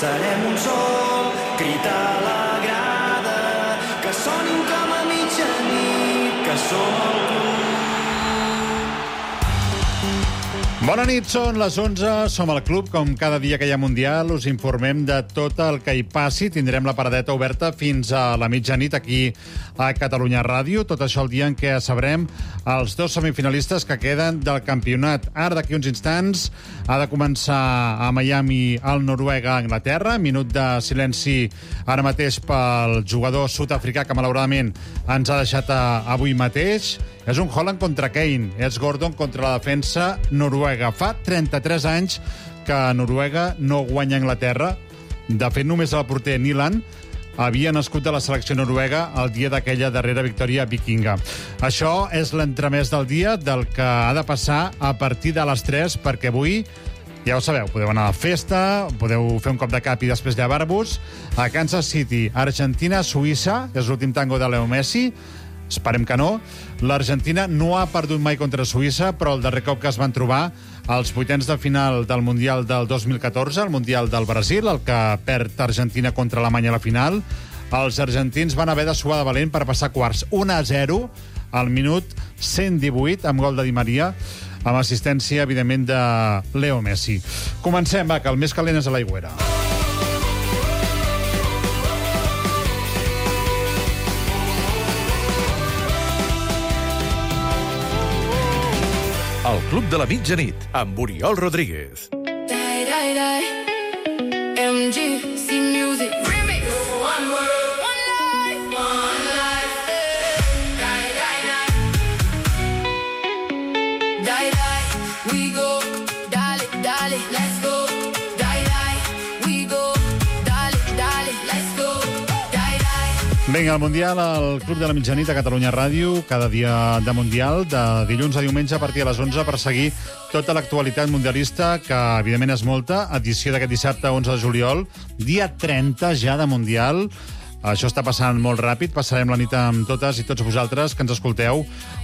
Serem un sol, crit a la grada, que sonin com a mitjanit, que som el club. Bona nit, són les 11, som al club. Com cada dia que hi ha Mundial, us informem de tot el que hi passi. Tindrem la paradeta oberta fins a la mitjanit aquí a Catalunya Ràdio. Tot això el dia en què sabrem els dos semifinalistes que queden del campionat. Ara, d'aquí uns instants, ha de començar a Miami el Noruega-Anglaterra. Minut de silenci ara mateix pel jugador sud-africà que malauradament ens ha deixat avui mateix. És un Haaland contra Kane, és Gordon contra la defensa noruega. Fa 33 anys que Noruega no guanya Anglaterra. De fet, només el porter Nyland havia nascut de la selecció noruega el dia d'aquella darrera victòria vikinga. Això és l'entremès del dia, del que ha de passar a partir de les 3, perquè avui, ja ho sabeu, podeu anar a la festa, podeu fer un cop de cap i després llevar-vos. A Kansas City, Argentina-Suïssa, és l'últim tango de Leo Messi. Esperem que no. L'Argentina no ha perdut mai contra Suïssa, però el darrer cop que es van trobar als vuitens de final del Mundial del 2014, el Mundial del Brasil, el que perd Argentina contra Alemanya a la final, els argentins van haver de suar de valent per passar quarts. 1-0 al minut 118 amb gol de Di Maria, amb assistència, evidentment, de Leo Messi. Comencem, va, que el més calent és a l'aigüera. El Club de la Mitjanit, amb Oriol Rodríguez. MGC Music Remix. One world, one life, one life. Die, die, die. Die, die, we go. Dale, dale, let's go. Die, die, we go. Dale, dale, let's go. Die, die. Vinga, el Mundial al Club de la Mitjanit a Catalunya Ràdio, cada dia de Mundial, de dilluns a diumenge a partir de les 11 per seguir tota l'actualitat mundialista, que evidentment és molta. Edició d'aquest dissabte 11 de juliol, dia 30 ja de Mundial. Això està passant molt ràpid. Passarem la nit amb totes i tots vosaltres que ens escolteu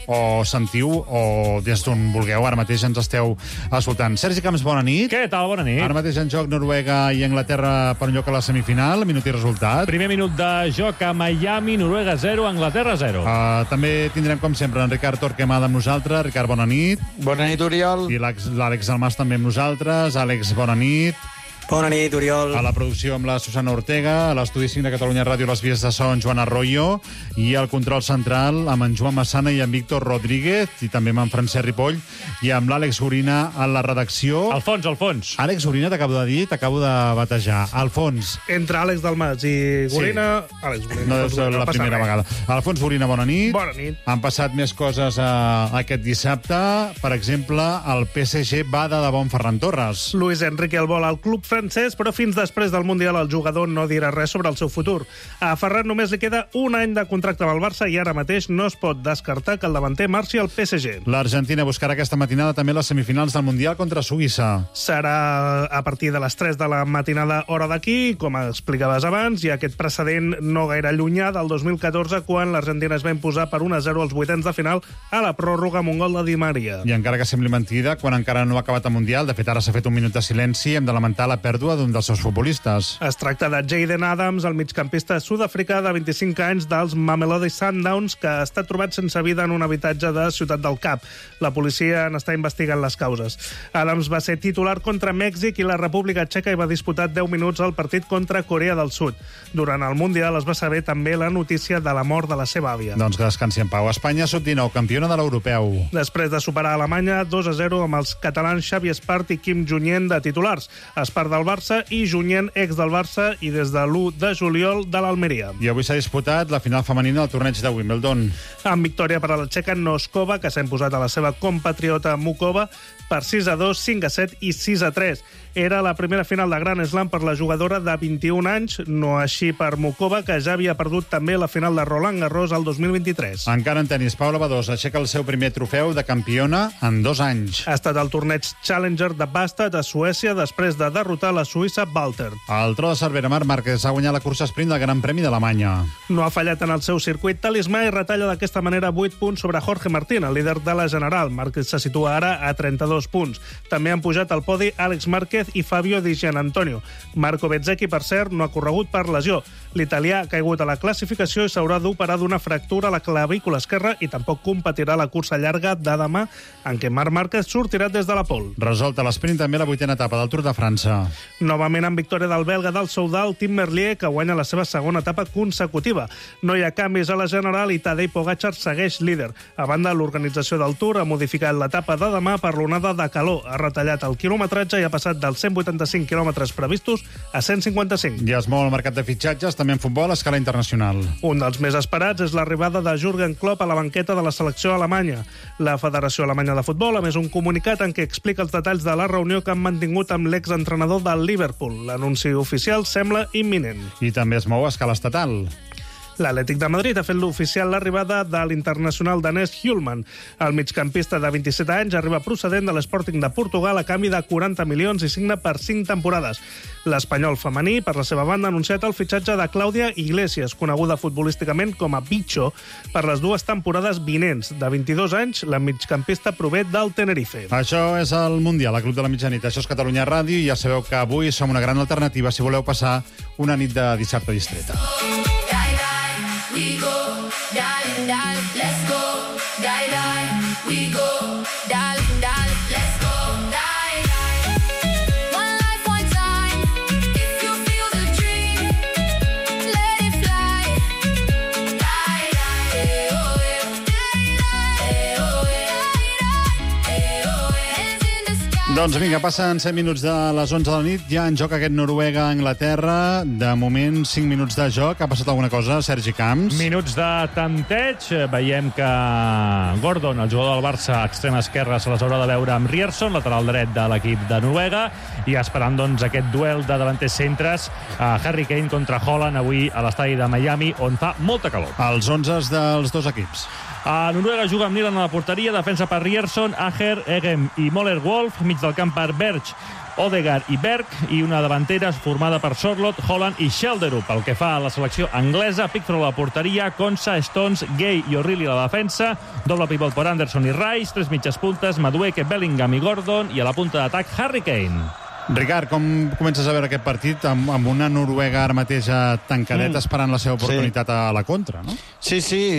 o sentiu o des d'on vulgueu. Ara mateix ens esteu escoltant. Sergi Camps, bona nit. Què tal? Bona nit. Ara mateix en joc Noruega i Anglaterra per un lloc a la semifinal. Minut i resultat. Primer minut de joc a Miami, Noruega 0, Anglaterra 0. També tindrem, com sempre, en Ricard Torquemada amb nosaltres. Ricard, bona nit. Bona nit, Oriol. I l'Àlex Almàs també amb nosaltres. Àlex, bona nit. Bona nit, Oriol. A la producció amb la Susana Ortega, a l'estudi 5 de Catalunya Ràdio, les vies de so, en Joan Arroyo, i al control central amb en Joan Massana i en Víctor Rodríguez, i també amb en Francesc Ripoll, i amb l'Àlex Gorina a la redacció. Alfons. Àlex Gorina, t'acabo de dir, t'acabo de batejar. Alfons. Entre Àlex Dalmas i Gorina... Sí. Àlex Gorina. No és la primera vegada. Alfons Gorina, bona nit. Bona nit. Han passat més coses aquest dissabte. Per exemple, el PSG va de debò amb Ferran Torres. Luis Enrique el vol al club francès, però fins després del Mundial el jugador no dirà res sobre el seu futur. A Ferran només li queda un any de contracte amb el Barça i ara mateix no es pot descartar que el davanter marxi al PSG. L'Argentina buscarà aquesta matinada també les semifinals del Mundial contra Suïssa. Serà a partir de les 3 de la matinada hora d'aquí, com explicaves abans, i aquest precedent no gaire llunyà del 2014, quan l'Argentina es va imposar per 1-0 als vuitens de final a la pròrroga amb un gol de Di Maria. I encara que sembli mentida, quan encara no ha acabat el Mundial, de fet ara s'ha fet un minut de silenci, hem de lamentar la pèrdua d'un dels seus futbolistes. Es tracta de Jayden Adams, el migcampista sud-africà de 25 anys dels Mamelodi Sundowns, que ha estat trobat sense vida en un habitatge de Ciutat del Cap. La policia n'està investigant les causes. Adams va ser titular contra Mèxic i la República Txeca i va disputar 10 minuts al partit contra Corea del Sud. Durant el Mundial es va saber també la notícia de la mort de la seva àvia. Doncs que descansi en pau. Espanya sub-19, campiona de l'europeu. Després de superar Alemanya 2-0 amb els catalans Xavi Espart i Kim Junyent de titulars. Espart del Barça i Junyent, ex del Barça, i des de l'1 de juliol de l'Almeria. I avui s'ha disputat la final femenina del torneig de Wimbledon. Amb victòria per a la txeca Noskova, que s'ha imposat a la seva compatriota Mukova per 6-2, 5-7 i 6-3. Era la primera final de Grand Slam per la jugadora de 21 anys, no així per Mukova, que ja havia perdut també la final de Roland Garros el 2023. Encara en tenis, Paula Badosa aixeca el seu primer trofeu de campiona en 2 anys. Ha estat el torneig Challenger de Bastad a Suècia després de derrotar contra la Suïssa Walter. El tro de Cervera, Marc Márquez ha guanyat la cursa sprint del Gran Premi d'Alemanya. No ha fallat en el seu circuit talismà i retalla d'aquesta manera 8 punts sobre Jorge Martín, el líder de la general. Márquez se situa ara a 32 punts. També han pujat al podi Àlex Márquez i Fabio Di Gianantonio. Marco Bezzecchi, per cert, no ha corregut per lesió. L'italià ha caigut a la classificació i s'haurà d'operar d'una fractura a la clavícula esquerra i tampoc competirà la cursa llarga de demà, en què Marc Márquez sortirà des de la pole. Resolta l'esprint també la 8a etapa del Tour de França. Novament amb victòria del belga del Soudal, Tim Merlier, que guanya la seva segona etapa consecutiva. No hi ha canvis a la general i Tadej Pogačar segueix líder. A banda, l'organització del Tour ha modificat l'etapa de demà per l'onada de calor. Ha retallat el quilometratge i ha passat dels 185 quilòmetres previstos a 155. I es mou el mercat de fitxatges, també en futbol, a escala internacional. Un dels més esperats és l'arribada de Jürgen Klopp a la banqueta de la selecció alemanya. La Federació Alemanya de Futbol ha emès un comunicat en què explica els detalls de la reunió que han mantingut amb l'exentrenador del Liverpool. L'anunci oficial sembla imminent. I també es mou a escala estatal. L'Atlètic de Madrid ha fet l'oficial l'arribada de l'internacional danès Hjulman. El migcampista de 27 anys arriba procedent de l'Sporting de Portugal a canvi de 40 milions i signa per 5 temporades. L'espanyol femení, per la seva banda, ha anunciat el fitxatge de Clàudia Iglesias, coneguda futbolísticament com a Bicho, per les 2 temporades vinents. De 22 anys, la migcampista prové del Tenerife. Això és el Mundial, a Club de la Mitjanit. Això és Catalunya Ràdio i ja sabeu que avui som una gran alternativa si voleu passar una nit de dissabte distreta. We go, darling, darling, let's go, darling, we go, darling, darling, let's go, darling. One life, one time, if you feel the dream, let it fly, darling, eh, oh, eh, oh, eh, oh, hands in the sky. Doncs vinga, passen 7 minuts de les 11 de la nit, ja en joc aquest Noruega-Anglaterra. De moment, 5 minuts de joc. Ha passat alguna cosa, Sergi Camps? Minuts de tanteig. Veiem que Gordon, el jugador del Barça, extrema esquerra, se les haurà de veure amb Ryerson, lateral dret de l'equip de Noruega, i esperant doncs, aquest duel de davanters centres, Harry Kane contra Haaland, avui a l'estadi de Miami, on fa molta calor. Els 11 dels dos equips. A Noruega juga amb Nyland a la porteria, defensa per Ryerson, Ager, Egem i Moller-Wolf, mig del camp per Berg, Odegaard i Berg, i una davantera formada per Sorloth, Haaland i Schelderup. Pel que fa a la selecció anglesa, Pickford a la porteria, Konsa, Stones, Gay i O'Reilly a la defensa, doble pivot per Anderson i Rice, 3 mitges puntes, Madueke, Bellingham i Gordon, i a la punta d'atac Harry Kane. Ricard, com comences a veure aquest partit amb una Noruega ara mateix tancadeta esperant la seva oportunitat a la contra, no? Sí.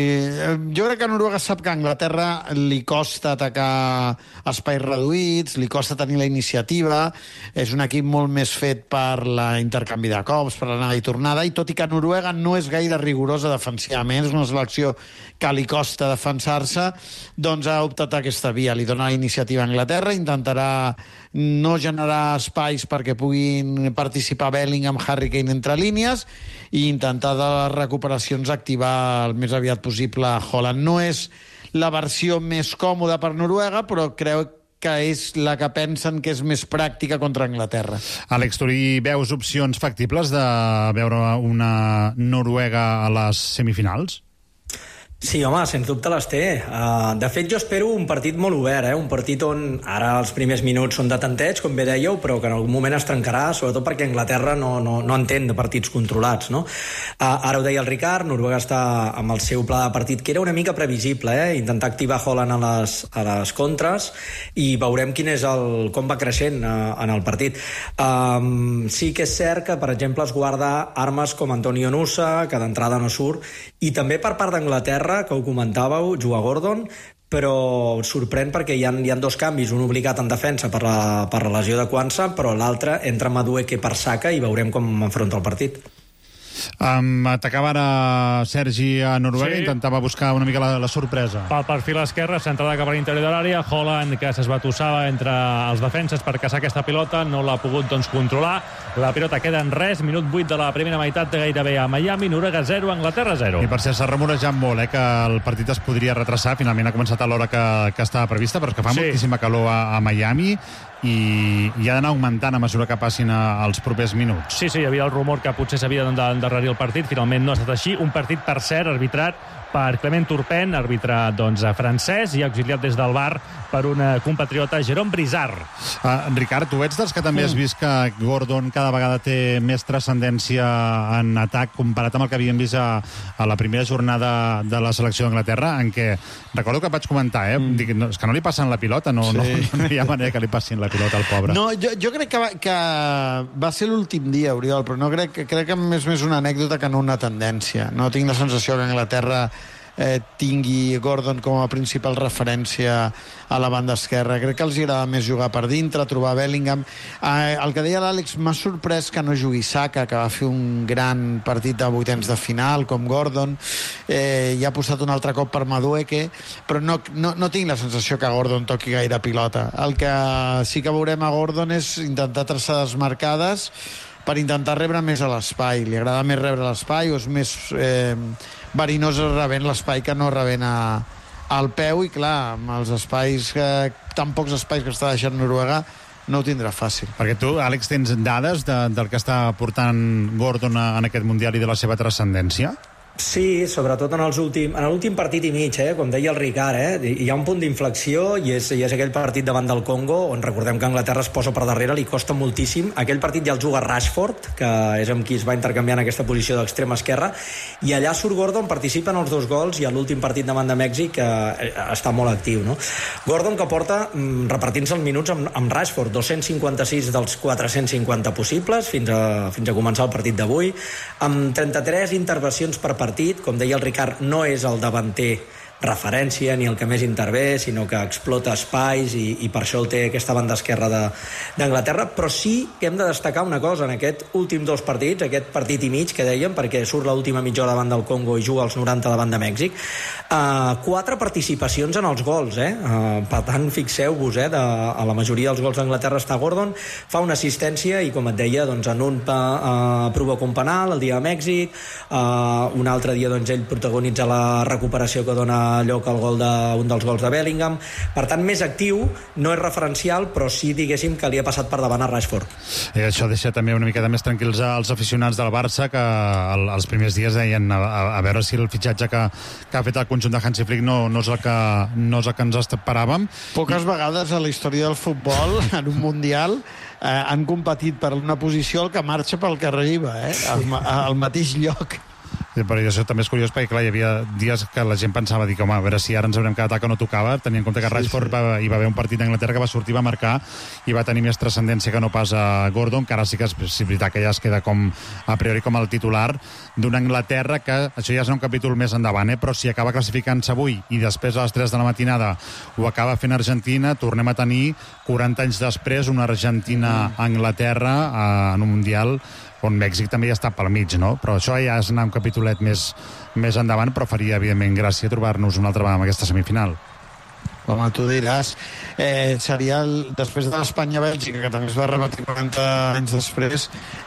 Jo crec que Noruega sap que a Anglaterra li costa atacar espais reduïts, li costa tenir la iniciativa, és un equip molt més fet per l'intercanvi de cops, per l'anada i tornada, i tot i que Noruega no és gaire rigorosa defensivament, és una selecció que li costa defensar-se, doncs ha optat aquesta via, li dona la iniciativa a Anglaterra, intentarà no generar espais perquè puguin participar Bellingham, Harry Kane entre línies i intentar de les recuperacions activar el més aviat possible Haaland. No és la versió més còmoda per Noruega, però crec que és la que pensen que és més pràctica contra Anglaterra. Àlex, tu hi veus opcions factibles de veure una Noruega a les semifinals? Sí, home, sens dubte les té. De fet, jo espero un partit molt obert, un partit on ara els primers minuts són de tanteig, com bé dèieu, però que en algun moment es trencarà, sobretot perquè Anglaterra no entén de partits controlats, no? Ara ho deia el Ricard, Noruega està amb el seu pla de partit, que era una mica previsible, intentar activar Haaland a les contres, i veurem com va creixent en el partit. Sí que és cert que, per exemple, es guarda armes com Antonio Nusa, que d'entrada no surt, i també per part d'Anglaterra, que ho comentàveu, juga Gordon, però sorprèn perquè hi ha 2 canvis, un obligat en defensa per la lesió de Quansah, però l'altre entra Madueke per Saka i veurem com enfronta el partit. Atacava ara Sergi a Noruega, sí. Intentava buscar una mica la sorpresa. Pel perfil esquerre, centrada cap a l'interior de l'àrea, Haaland, que s'esbatussava entre els defenses per caçar aquesta pilota, no l'ha pogut controlar. La pilota queda en res, minut 8 de la primera meitat gairebé a Miami, Noruega 0, Anglaterra 0. I per cert, s'ha rumorejat molt que el partit es podria retrasar, finalment ha començat a l'hora que estava prevista, però és que fa moltíssima calor a Miami, i ha d'anar augmentant a mesura que passin els propers minuts. Sí, hi havia el rumor que potser s'havia d'endarrerir el partit, finalment no ha estat així. Un partit, per cert, arbitrat per Clement Turpin, àrbitre francès i auxiliat des del VAR per un compatriota, Jérôme Brizard. Ricard, tu ets dels que també has vist que Gordon cada vegada té més transcendència en atac comparat amb el que havíem vist a la primera jornada de la selecció d'Anglaterra, en què, recordo que vaig comentar, dic, no, és que no li passen la pilota, no hi ha manera que li passin la pilota al pobre. No, jo crec que va ser l'últim dia, Oriol, però no crec que és més una anècdota que no una tendència. No tinc la sensació que Anglaterra tingui Gordon com a principal referència a la banda esquerra. Crec que els agrada més jugar per dintre, trobar Bellingham. El que deia l'Àlex, m'ha sorprès que no jugui Saka, que va fer un gran partit de vuitens de final, com Gordon, i ha posat un altre cop per Madueke, però no tinc la sensació que Gordon toqui gaire pilota. El que sí que veurem a Gordon és intentar traçades marcades per intentar rebre més a l'espai. Li agrada més rebre a l'espai o és més verinós rebent l'espai que no rebent al peu, i clar, amb els espais, tan pocs espais que està deixant Noruega, no ho tindrà fàcil. Perquè tu, Àlex, tens dades del que està portant Gordon en aquest Mundial i de la seva transcendència? Sí, sobretot en l'últim partit i mig, com deia el Ricard, hi ha un punt d'inflexió i és aquell partit davant del Congo, on recordem que Anglaterra es posa per darrere, li costa moltíssim. Aquell partit ja el juga Rashford, que és amb qui es va intercanviar en aquesta posició d'extrema esquerra, i allà surt Gordon, participa en els 2 gols, i a l'últim partit davant de Mèxic està molt actiu, no? Gordon, que porta repartint-se els minuts amb Rashford, 256 dels 450 possibles fins a començar el partit d'avui, amb 33 intervencions per partit. Com deia el Ricard, no és el davanter referència ni el que més intervé, sinó que explota espais i per això el té aquesta banda esquerra d'Anglaterra. Però sí que hem de destacar una cosa en aquest últim 2 partits, aquest partit i mig que dèiem, perquè surt l'última mitja hora davant del Congo i juga als 90 davant de Mèxic, 4 participacions en els gols, per tant fixeu-vos, a la majoria dels gols d'Anglaterra està Gordon, fa una assistència i, com et deia, doncs, en un provoca un penal el dia de Mèxic, un altre dia doncs, ell protagonitza la recuperació que dona lloc al un dels gols de Bellingham. Per tant, més actiu, no és referencial, però sí, diguéssim, que li ha passat per davant a Rashford. I això deixa també una miqueta més tranquils als aficionats del Barça, que els primers dies deien a veure si el fitxatge que ha fet el conjunt de Hansi Flick no és el que ens esperàvem. Poques vegades a la història del futbol, en un Mundial, han competit per una posició el que marxa pel que arriba, al mateix lloc. Però això també és curiós perquè, clar, hi havia dies que la gent pensava, dic, home, a veure si ara ens haurem quedat que no tocava, tenint en compte que Rashford hi va haver un partit d'Anglaterra que va sortir, va marcar i va tenir més transcendència que no pas a Gordon, que ara sí que és veritat que ja es queda com a priori com el titular d'una Anglaterra que, això ja és un capítol més endavant, però si acaba classificant-se avui i després a les 3 de la matinada ho acaba fent Argentina, tornem a tenir 40 anys després una Argentina-Anglaterra en un Mundial on Mèxic també ja està pel mig, no? Però això ja és anar un capítolet més endavant, però faria, evidentment, gràcia trobar-nos una altra vegada en aquesta semifinal. Home, tu diràs. Seria, després de l'Espanya-Bèlgica, que també es va repetir 40 anys després,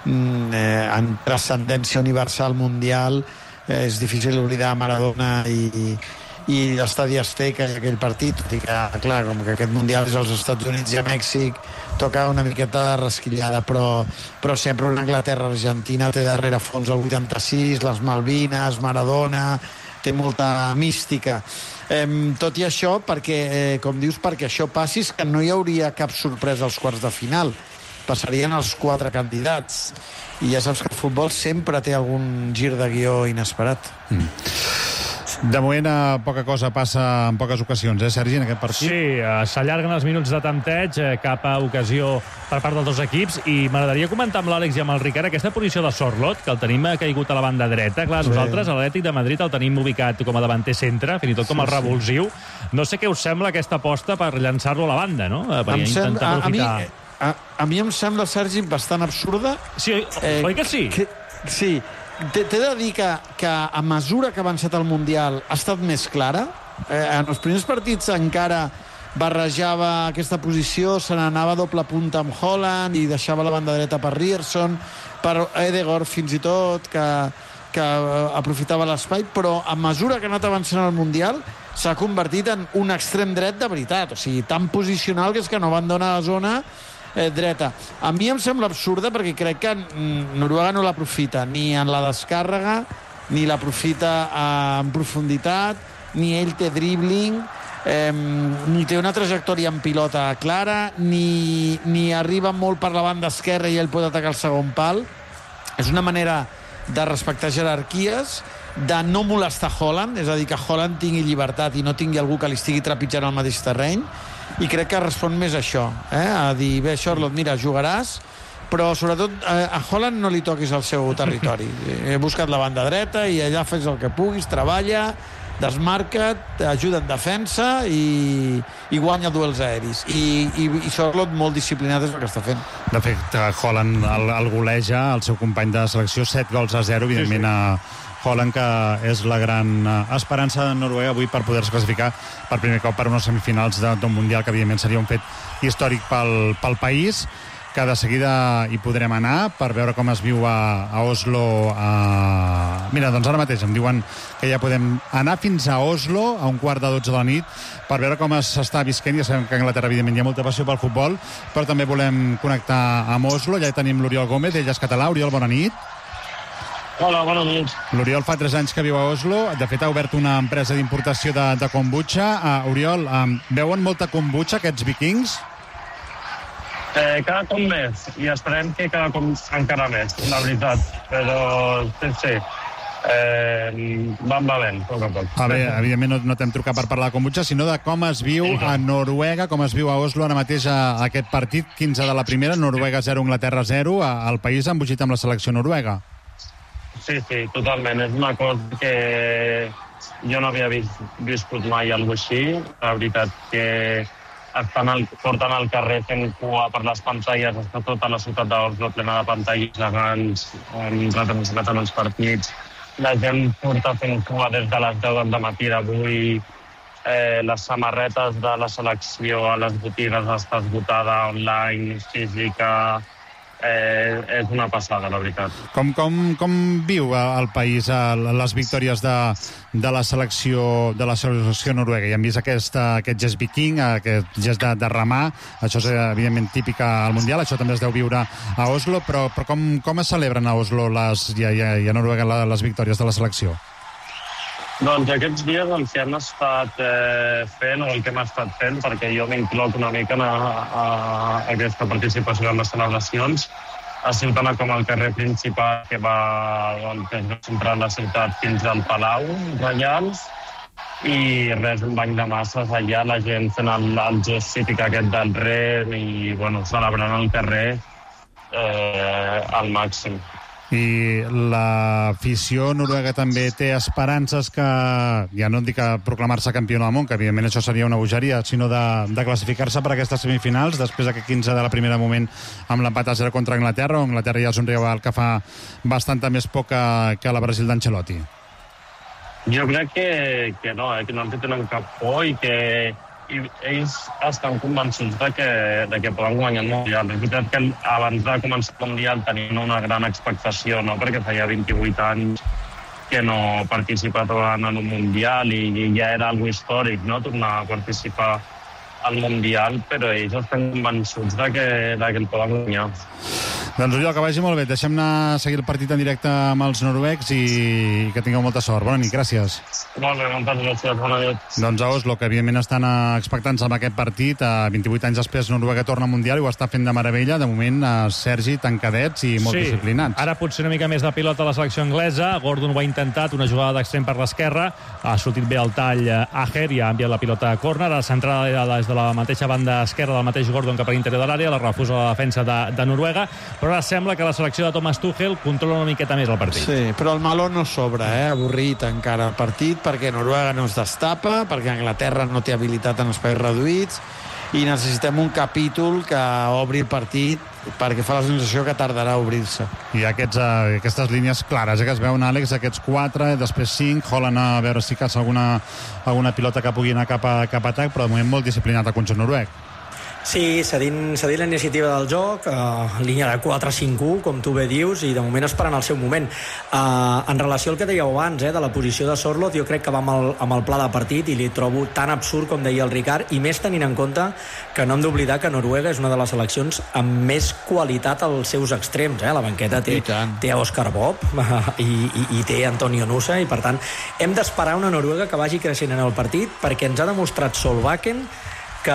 en transcendència universal mundial, és difícil oblidar Maradona i l'estadi Azteca i aquell partit, tot i que, clar, com que aquest Mundial és als Estats Units i a Mèxic, toca una miqueta de rasquillada, però sempre una Anglaterra-Argentina té darrere fons el 86, les Malvines, Maradona, té molta mística. Tot i això, perquè, com dius, perquè això passi, que no hi hauria cap sorpresa als quarts de final. Passarien els 4 candidats. I ja saps que el futbol sempre té algun gir de guió inesperat. De moment, poca cosa passa en poques ocasions, Sergi, en aquest partit? Sí, s'allarguen els minuts de tempteig, cap a ocasió per part dels 2 equips, i m'agradaria comentar amb l'Àlex i amb el Ricard aquesta posició de Sorloth, que el tenim caigut a la banda dreta. Clar, nosaltres a l'Atlètic de Madrid el tenim ubicat com a davanter centre, fins i tot com el revulsiu. No sé què us sembla aquesta aposta per llançar-lo a la banda, no? Per intentar aprofitar... A mi em sembla, Sergi, bastant absurda. Sí, oi que sí? Sí. T'he de dir que a mesura que ha avançat el Mundial ha estat més clara. En els primers partits encara barrejava aquesta posició, se n'anava a doble punta amb Haaland i deixava la banda dreta per Ryerson, per Ødegaard fins i tot, que que aprofitava l'espai, però a mesura que ha anat avançant al Mundial s'ha convertit en un extrem dret de veritat, o sigui, tan posicional que és que no abandona la zona dreta. A mi em sembla absurda perquè crec que Noruega no l'aprofita ni en la descàrrega, ni l'aprofita en profunditat, ni ell té dribbling, ni té una trajectòria en pilota clara, ni arriba molt per la banda esquerra i ell pot atacar el segon pal. És una manera de respectar jerarquies, de no molestar Haaland, és a dir, que Haaland tingui llibertat i no tingui algú que li estigui trepitjant al mateix terreny, i crec que respon més a això, a dir, bé, Charlotte, mira, jugaràs, però sobretot a Haaland no li toquis el seu territori. He buscat la banda dreta i allà fes el que puguis, treballa, desmarca't, ajuda en defensa i guanya duels aeris. I Charlotte molt disciplinat és el que està fent. De fet, Haaland el goleja, el seu company de selecció, 7-0, evidentment a Haaland, que és la gran esperança de Noruega avui per poder-se classificar per primer cop per unes semifinals d'un Mundial, que evidentment seria un fet històric pel país, que de seguida hi podrem anar per veure com es viu a Oslo. Mira, doncs ara mateix em diuen que ja podem anar fins a Oslo a 11:45 de la nit per veure com s'està visquent. Ja sabem que a Anglaterra evidentment hi ha molta passió pel futbol, però també volem connectar amb Oslo. Ja tenim l'Oriol Gómez, ell és català. Oriol, bona nit. Hola, bona nit. L'Oriol fa 3 anys que viu a Oslo. De fet, ha obert una empresa d'importació de kombucha. Oriol, veuen molta kombucha, aquests vikings? Cada cop més, i esperem que cada cop encara més, la veritat. Però sí, van valent, a poc a poc. Bé, evidentment no t'hem trucat per parlar de kombucha, sinó de com es viu a Noruega, com es viu a Oslo ara mateix aquest partit, 15 de la primera, Noruega 0, Anglaterra 0. El país ha embogit amb la selecció noruega. Sí, totalment. És una cosa que jo no havia viscut mai alguna així. La veritat que porten al carrer fent cua per les pantalles, està tota la ciutat d'Oslo plena de pantalles gegants, retransmetent els partits. La gent porta fent cua des de les 10 del matí d'avui. Les samarretes de la selecció a les botigues està esgotada, online, física. És una passada, la veritat. Com viu el país les victòries de la selecció noruega? Ja hem vist aquest gest viking, aquest gest de remar. Això és evidentment típic al Mundial, això també es deu viure a Oslo, però com es celebren a Oslo i a Noruega les victòries de la selecció? Doncs aquests dies el que hem estat fent, o el que hem estat fent, perquè jo m'incloc una mica a aquesta participació en les celebracions, ha sigut anar com al carrer principal que va centrar la ciutat fins al Palau Reial, i res, un bany de masses allà, la gent fent el gest típic aquest del rem i celebrant al carrer al màxim. I l'afició noruega també té esperances que, ja no et dic proclamar-se campió del món, que evidentment això seria una bogeria, sinó de classificar-se per aquestes semifinals, després d'aquest 15 de la primera moment amb l'empat a 0 contra Anglaterra, on Anglaterra ja és un rival que fa bastanta més por que la Brasil d'Ancelotti. Jo crec que no en tenen cap por i que ells estan convençuts de que poden guanyar el Mundial. És veritat que abans de començar el Mundial tenien una gran expectació, no? Perquè feia 28 anys que no participaven en un Mundial i ja era algo històric, no? Tornar a participar al Mundial, però ells estan convençuts de que el poden guanyar. Doncs Oriol, que vagi molt bé. Deixem anar a seguir el partit en directe amb els noruecs i que tingueu molta sort. Bona nit, gràcies. Molt bé, moltes gràcies, bona nit. Doncs a Oslo, que evidentment estan expectants amb aquest partit. 28 anys després Noruega torna al Mundial i ho està fent de meravella. De moment, Sergi, tancadets i molt disciplinats. Ara potser una mica més de pilota a la selecció anglesa. Gordon ho ha intentat, una jugada d'extrem per l'esquerra. Ha sortit bé el tall Ajer i ha enviat la pilota a córner. La centrada des de la mateixa banda esquerra del mateix Gordon cap a l'interior de l'àrea. La refusa la defensa de Noruega. Però ara sembla que la selecció de Thomas Tuchel controla una miqueta més el partit. Sí, però el meló no sobra, avorrit encara el partit, perquè Noruega no es destapa, perquè Anglaterra no té habilitat en espais reduïts, i necessitem un capítol que obri el partit, perquè fa la sensació que tardarà a obrir-se. I aquestes línies clares que es veuen, Àlex, aquests 4, després 5, Haaland a veure si caça alguna pilota que pugui anar cap a atac, però de moment molt disciplinat el conjunt noruec. Sí, cedint la iniciativa del joc, línia de 4-5-1, com tu bé dius, i de moment esperant el seu moment. En relació al que dèieu abans, de la posició de Sorloth, jo crec que va amb el pla de partit i li trobo tan absurd, com deia el Ricard, i més tenint en compte que no hem d'oblidar que Noruega és una de les seleccions amb més qualitat als seus extrems. La banqueta té a Oscar Bob i té Antonio Nusa, i per tant hem d'esperar una Noruega que vagi creixent en el partit, perquè ens ha demostrat Solbakken que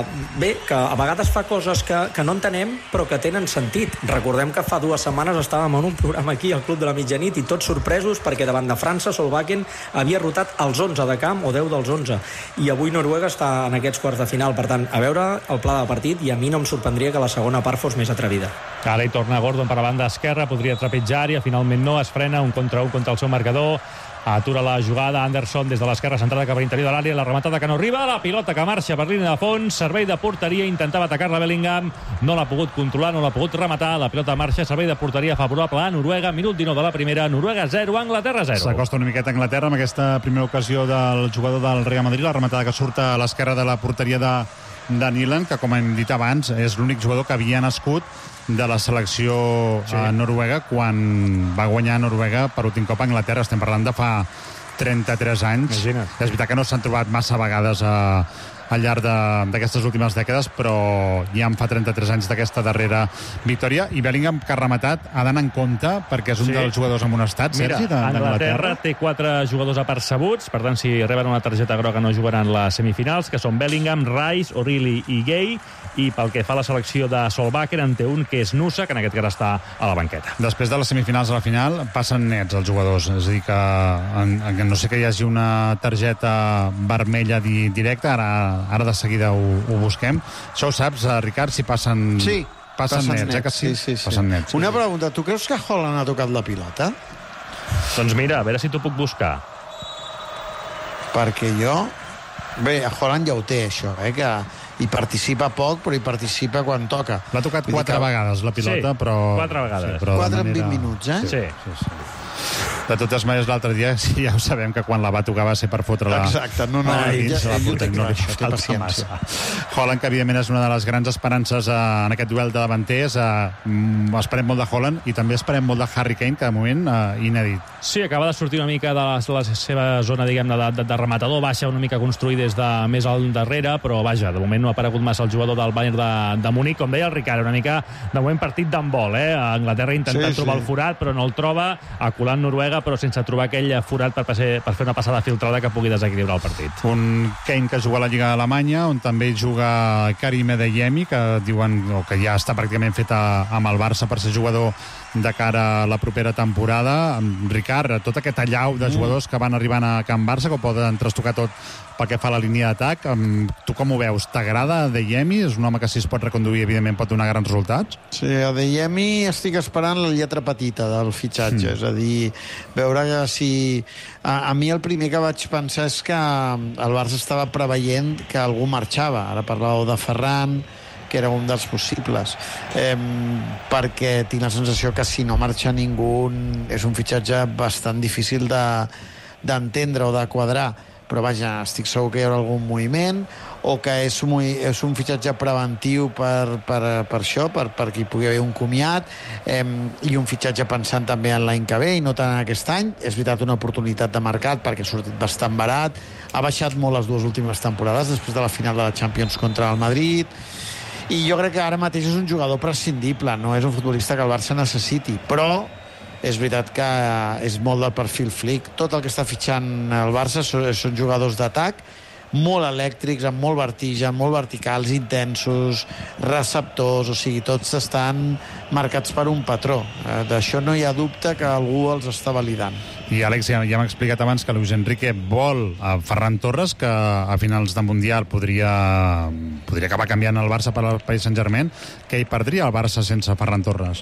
a vegades fa coses que no entenem però que tenen sentit. Recordem que fa 2 setmanes estàvem en un programa aquí al Club de la Mitjanit i tots sorpresos perquè davant de França Solbakken havia rotat els 11 de camp o 10 dels 11, i avui Noruega està en aquests quarts de final. Per tant, a veure el pla de partit, i a mi no em sorprendria que la segona part fos més atrevida. Ara hi torna Gordon per la banda esquerra, podria trepitjar-hi, finalment no, es frena, 1 contra 1 contra el seu marcador, atura la jugada Anderson des de l'esquerra centrada cap a l'interior de l'àrea, la rematada que no arriba, la pilota que marxa per línia de fons, servei de porteria, intentava atacar-la Bellingham, no l'ha pogut controlar, no l'ha pogut rematar, la pilota marxa, servei de porteria favorable a Noruega, minut 19 de la primera, Noruega 0, Anglaterra 0. S'acosta una miqueta a Anglaterra amb aquesta primera ocasió del jugador del Real Madrid, la rematada que surt a l'esquerra de la porteria de Nyland, que com hem dit abans és l'únic jugador que havia nascut de la selecció noruega quan va guanyar Noruega per últim cop a Anglaterra. Estem parlant de fa 33 anys. Imagina't. És veritat que no s'han trobat massa vegades al llarg d'aquestes últimes dècades, però ja en fa 33 anys d'aquesta darrera victòria, i Bellingham, que ha rematat, ha d'anar en compte perquè és un dels jugadors amonestats, Sergi, Anglaterra té 4 jugadors apercebuts, per tant, si reben una targeta groga no jugaran les semifinals, que són Bellingham, Rice, O'Reilly i Gay, i pel que fa a la selecció de Solbakken en té un que és Nusa, que en aquest cas està a la banqueta. Després de les semifinals a la final passen nets els jugadors, és a dir que no sé que hi hagi una targeta vermella directa, ara de seguida ho busquem. Això ho saps, Ricard, si passen... Sí, passen nets, que sí? Sí. Passen nets. Una pregunta, tu creus que Haaland ha tocat la pilota? Doncs mira, a veure si t'ho puc buscar. Perquè jo... Bé, a Haaland ja ho té, això, que hi participa poc, però hi participa quan toca. L'ha tocat 4 vegades, la pilota, però... 4 vegades. Sí, però 4 en 20 minuts, Sí. De totes maneres, l'altre dia sí, ja ho sabem, que quan la va tocar va ser per fotre-la... Exacte, no, ell ho té clar, això, té paciència. Haaland, que evidentment és una de les grans esperances en aquest duel de davanters. Esperem molt de Haaland i també esperem molt de Harry Kane, que de moment inèdit. Sí, acaba de sortir una mica de la seva zona, diguem-ne, de rematador, baixa una mica construir des de més al darrere, però vaja, de moment no ha aparegut massa el jugador del Bayern de Munic, com deia el Ricard, una mica de moment partit d'handbol, Anglaterra intentant trobar el forat, però no el troba, aculant Noruega, però sense trobar aquell forat per fer una passada filtrada que pugui desequilibrar el partit. Un Kane que juga a la Lliga Alemanya, on també juga Karim Adeyemi, que diuen que ja està pràcticament fet amb el Barça per ser jugador de cara a la propera temporada. Ricard, tot aquest allau de jugadors que van arribant a Can Barça, que ho poden trastocar tot pel que fa a la línia d'atac, tu com ho veus? T'agrada Adeyemi? És un home que si es pot reconduir, evidentment pot donar grans resultats? Sí, Adeyemi estic esperant la lletra petita del fitxatge, és a dir, veure si... A mi el primer que vaig pensar és que el Barça estava preveient que algú marxava. Ara parlàveu de Ferran, que era un dels possibles, perquè tinc la sensació que si no marxa ningú és un fitxatge bastant difícil d'entendre o de quadrar, però vaja, estic segur que hi haurà algun moviment, o que és un fitxatge preventiu per això, perquè hi pugui haver un comiat, i un fitxatge pensant també en l'any que ve i no tant en aquest any. És veritat, una oportunitat de mercat perquè ha sortit bastant barat, ha baixat molt les 2 últimes temporades després de la final de la Champions contra el Madrid, i jo crec que ara mateix és un jugador prescindible, no és un futbolista que el Barça necessiti, però és veritat que és molt del perfil Flick. Tot el que està fitxant el Barça són jugadors d'atac, molt elèctrics, amb molt vertigen, molt verticals, intensos, receptors, o sigui, tots estan marcats per un patró. D'això no hi ha dubte que algú els està validant. I Àlex, ja m'ha explicat abans que Luis Enrique vol a Ferran Torres, que a finals de Mundial podria acabar canviant el Barça per al Paris Saint-Germain. Què hi perdria el Barça sense Ferran Torres?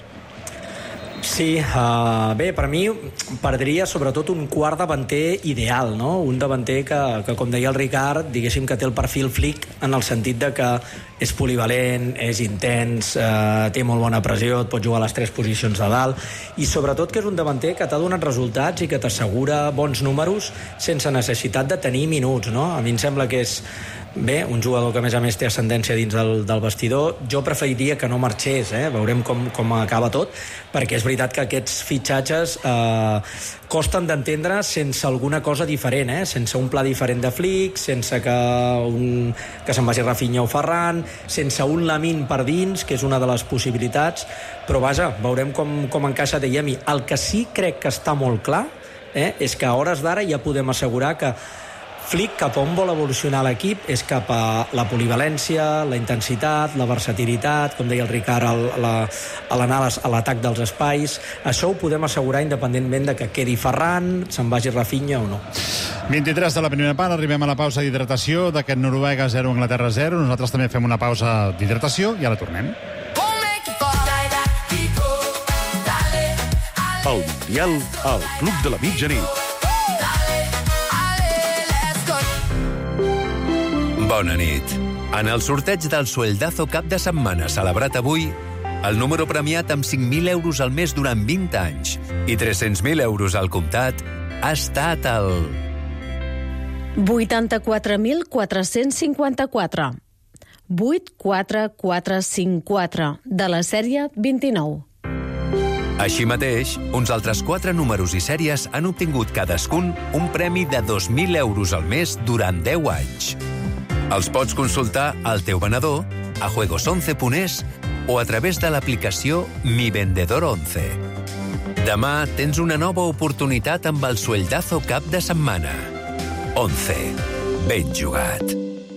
Sí, bé, per mi perdria sobretot un quart davanter ideal, no? Un davanter que com deia el Ricard, diguéssim que té el perfil Flick en el sentit de que és polivalent, és intens, té molt bona pressió, et pot jugar a les 3 posicions de dalt, i sobretot que és un davanter que t'ha donat resultats i que t'assegura bons números sense necessitat de tenir minuts, no? A mi em sembla que és Bé, un jugador que a més té ascendència dins del vestidor. Jo preferiria que no marxés, veurem com acaba tot, perquè és veritat que aquests fitxatges costen d'entendre sense alguna cosa diferent, sense un pla diferent de Flick, sense que se'n vagi Rafinha o Ferran, sense un Lamine per dins, que és una de les possibilitats, però vaja, veurem com encaixa Adeyemi. El que sí crec que està molt clar és que a hores d'ara ja podem assegurar que Flick cap on vol evolucionar l'equip és cap a la polivalència, la intensitat, la versatilitat, com deia el Ricard, l'anar a l'atac dels espais. Això ho podem assegurar independentment de que quedi Ferran, se'n vagi Rafinha o no. 23 de la primera part, arribem a la pausa d'hidratació d'aquest Noruega 0, Anglaterra 0. Nosaltres també fem una pausa d'hidratació i ara tornem. El Mundial al Club de la Mitjanit. Bona nit. En el sorteig del Sueldazo cap de setmana celebrat avui, el número premiat amb 5.000 euros al mes durant 20 anys i 300.000 euros al comptat ha estat el 84.454. 84454 de la sèrie 29. Així mateix, uns altres 4 números i sèries han obtingut cadascun un premi de 2.000 euros al mes durant 10 anys. Els pots consultar al teu venedor, a juegos11.es o a través de l'aplicació Mi Vendedor 11. Demà tens una nova oportunitat amb el Sueldazo cap de setmana. 11. Ben jugat.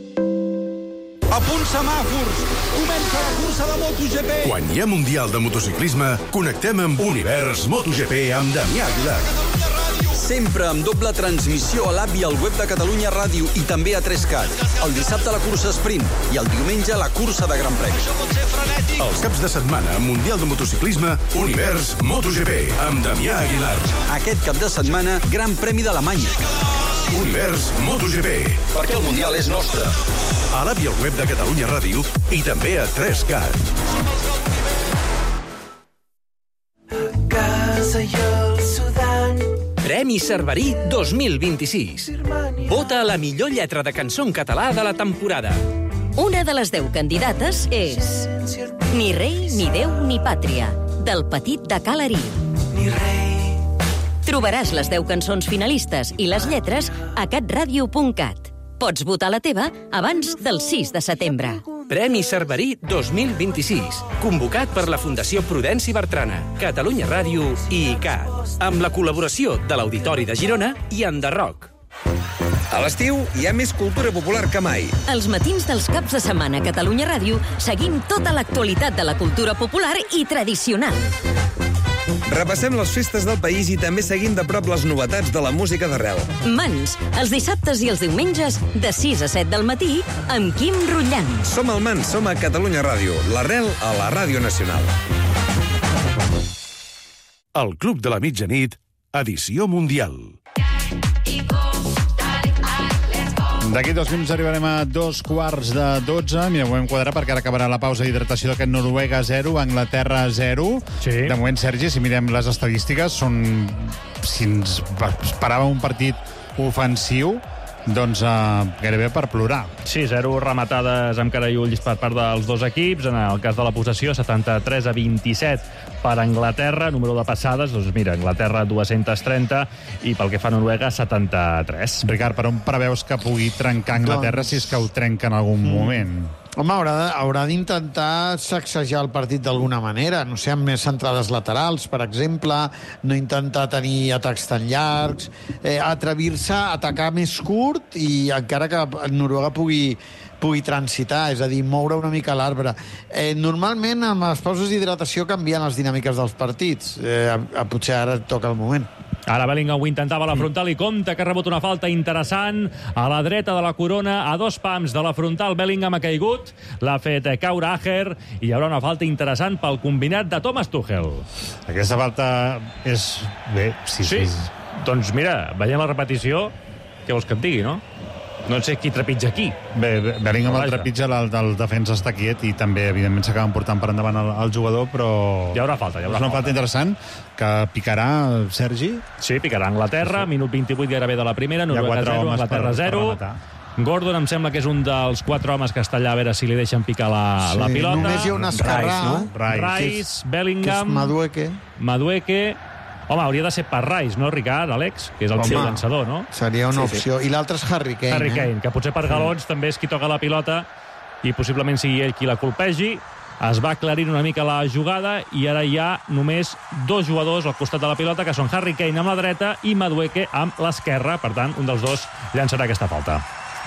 A punt semàfors! Comença la cursa de MotoGP! Quan hi ha Mundial de Motociclisme, connectem amb Univers MotoGP amb Damià Aguilar. Sempre amb doble transmissió a l'app i al web de Catalunya Ràdio i també a 3CAT. El dissabte la cursa sprint i el diumenge la cursa de Gran Premi. Els caps de setmana, Mundial de Motociclisme, Univers MotoGP amb Damià Aguilar. Aquest cap de setmana, Gran Premi d'Alemanya. Univers MotoGP. Perquè el Mundial és nostre. A l'app i al web de Catalunya Ràdio i també a 3CAT. Casa i el Sudan. Premi Cerverí 2026. Vota a la millor lletra de cançó en català de la temporada. Una de les 10 candidates és Ni rei, ni déu, ni pàtria, del Petit de Calarí. Trobaràs les 10 cançons finalistes i les lletres a catradio.cat. Pots votar la teva abans del 6 de setembre. Premi Cerverí 2026, convocat per la Fundació Prudenci Bertrana, Catalunya Ràdio i ICAT, amb la col·laboració de l'Auditori de Girona i Enderroc. A l'estiu hi ha més cultura popular que mai. Els matins dels caps de setmana a Catalunya Ràdio seguim tota l'actualitat de la cultura popular i tradicional. Repassem les festes del país i també seguim de prop les novetats de la música d'arrel. Mans, els dissabtes i els diumenges, de 6 a 7 del matí, amb Quim Rutllant. Som al Mans, som a Catalunya Ràdio, l'arrel a la Ràdio Nacional. El Club de la Mitjanit, edició mundial. D'aquí 2 minuts arribarem a 2:15. Mira, ho hem quadrat perquè ara acabarà la pausa d'hidratació d'aquest Noruega 0, Anglaterra 0. Sí. De moment, Sergi, si mirem les estadístiques, si ens esperàvem un partit ofensiu, doncs gairebé per plorar. Sí, 0 rematades amb cara i ulls per part dels dos equips. En el cas de la possessió, 73-27 per Anglaterra. Número de passades, doncs mira, Anglaterra 230 i pel que fa a Noruega 73. Ricard, per on preveus que pugui trencar Anglaterra, si és que ho trenca en algun moment? Home, haurà d'intentar sacsejar el partit d'alguna manera, no sé, amb més entrades laterals, per exemple, no intentar tenir atacs tan llargs, atrevir-se a atacar més curt i encara que Noruega pugui transitar, és a dir, moure una mica l'arbre. Normalment, amb les pauses d'hidratació canvien les dinàmiques dels partits. Potser ara toca el moment. Ara Bellingham ho intentava a la frontal i compte que ha rebut una falta interessant a la dreta de la corona, a 2 pams de la frontal. Bellingham ha caigut, l'ha fet caure Ajer i hi haurà una falta interessant pel combinat de Thomas Tuchel. Aquesta falta és... Bé, sí. Doncs mira, veiem la repetició. Què vols que et digui, no? No sé qui trepitja qui. Bé, Bellingham el trepitja, el defensa està quiet i també, evidentment, s'acaben portant per endavant el jugador, però... Hi haurà falta, És una falta interessant que picarà Sergi. Sí, picarà Anglaterra, minut 28 gairebé de la primera, Noruega 0, Anglaterra 0. Gordon em sembla que és un dels 4 homes que està allà a veure si li deixen picar la pilota. Només hi ha un esquerrà, no? Rice, Bellingham... Que és Madueke. Home, hauria de ser per Rice, no, Ricard, Àlex? Que és el seu llançador, no? Seria una opció. I l'altre és Harry Kane. Harry Kane, que potser per galons també és qui toca la pilota i possiblement sigui ell qui la colpegi. Es va aclarint una mica la jugada i ara hi ha només 2 jugadors al costat de la pilota, que són Harry Kane amb la dreta i Madueke amb l'esquerra. Per tant, un dels dos llançarà aquesta falta.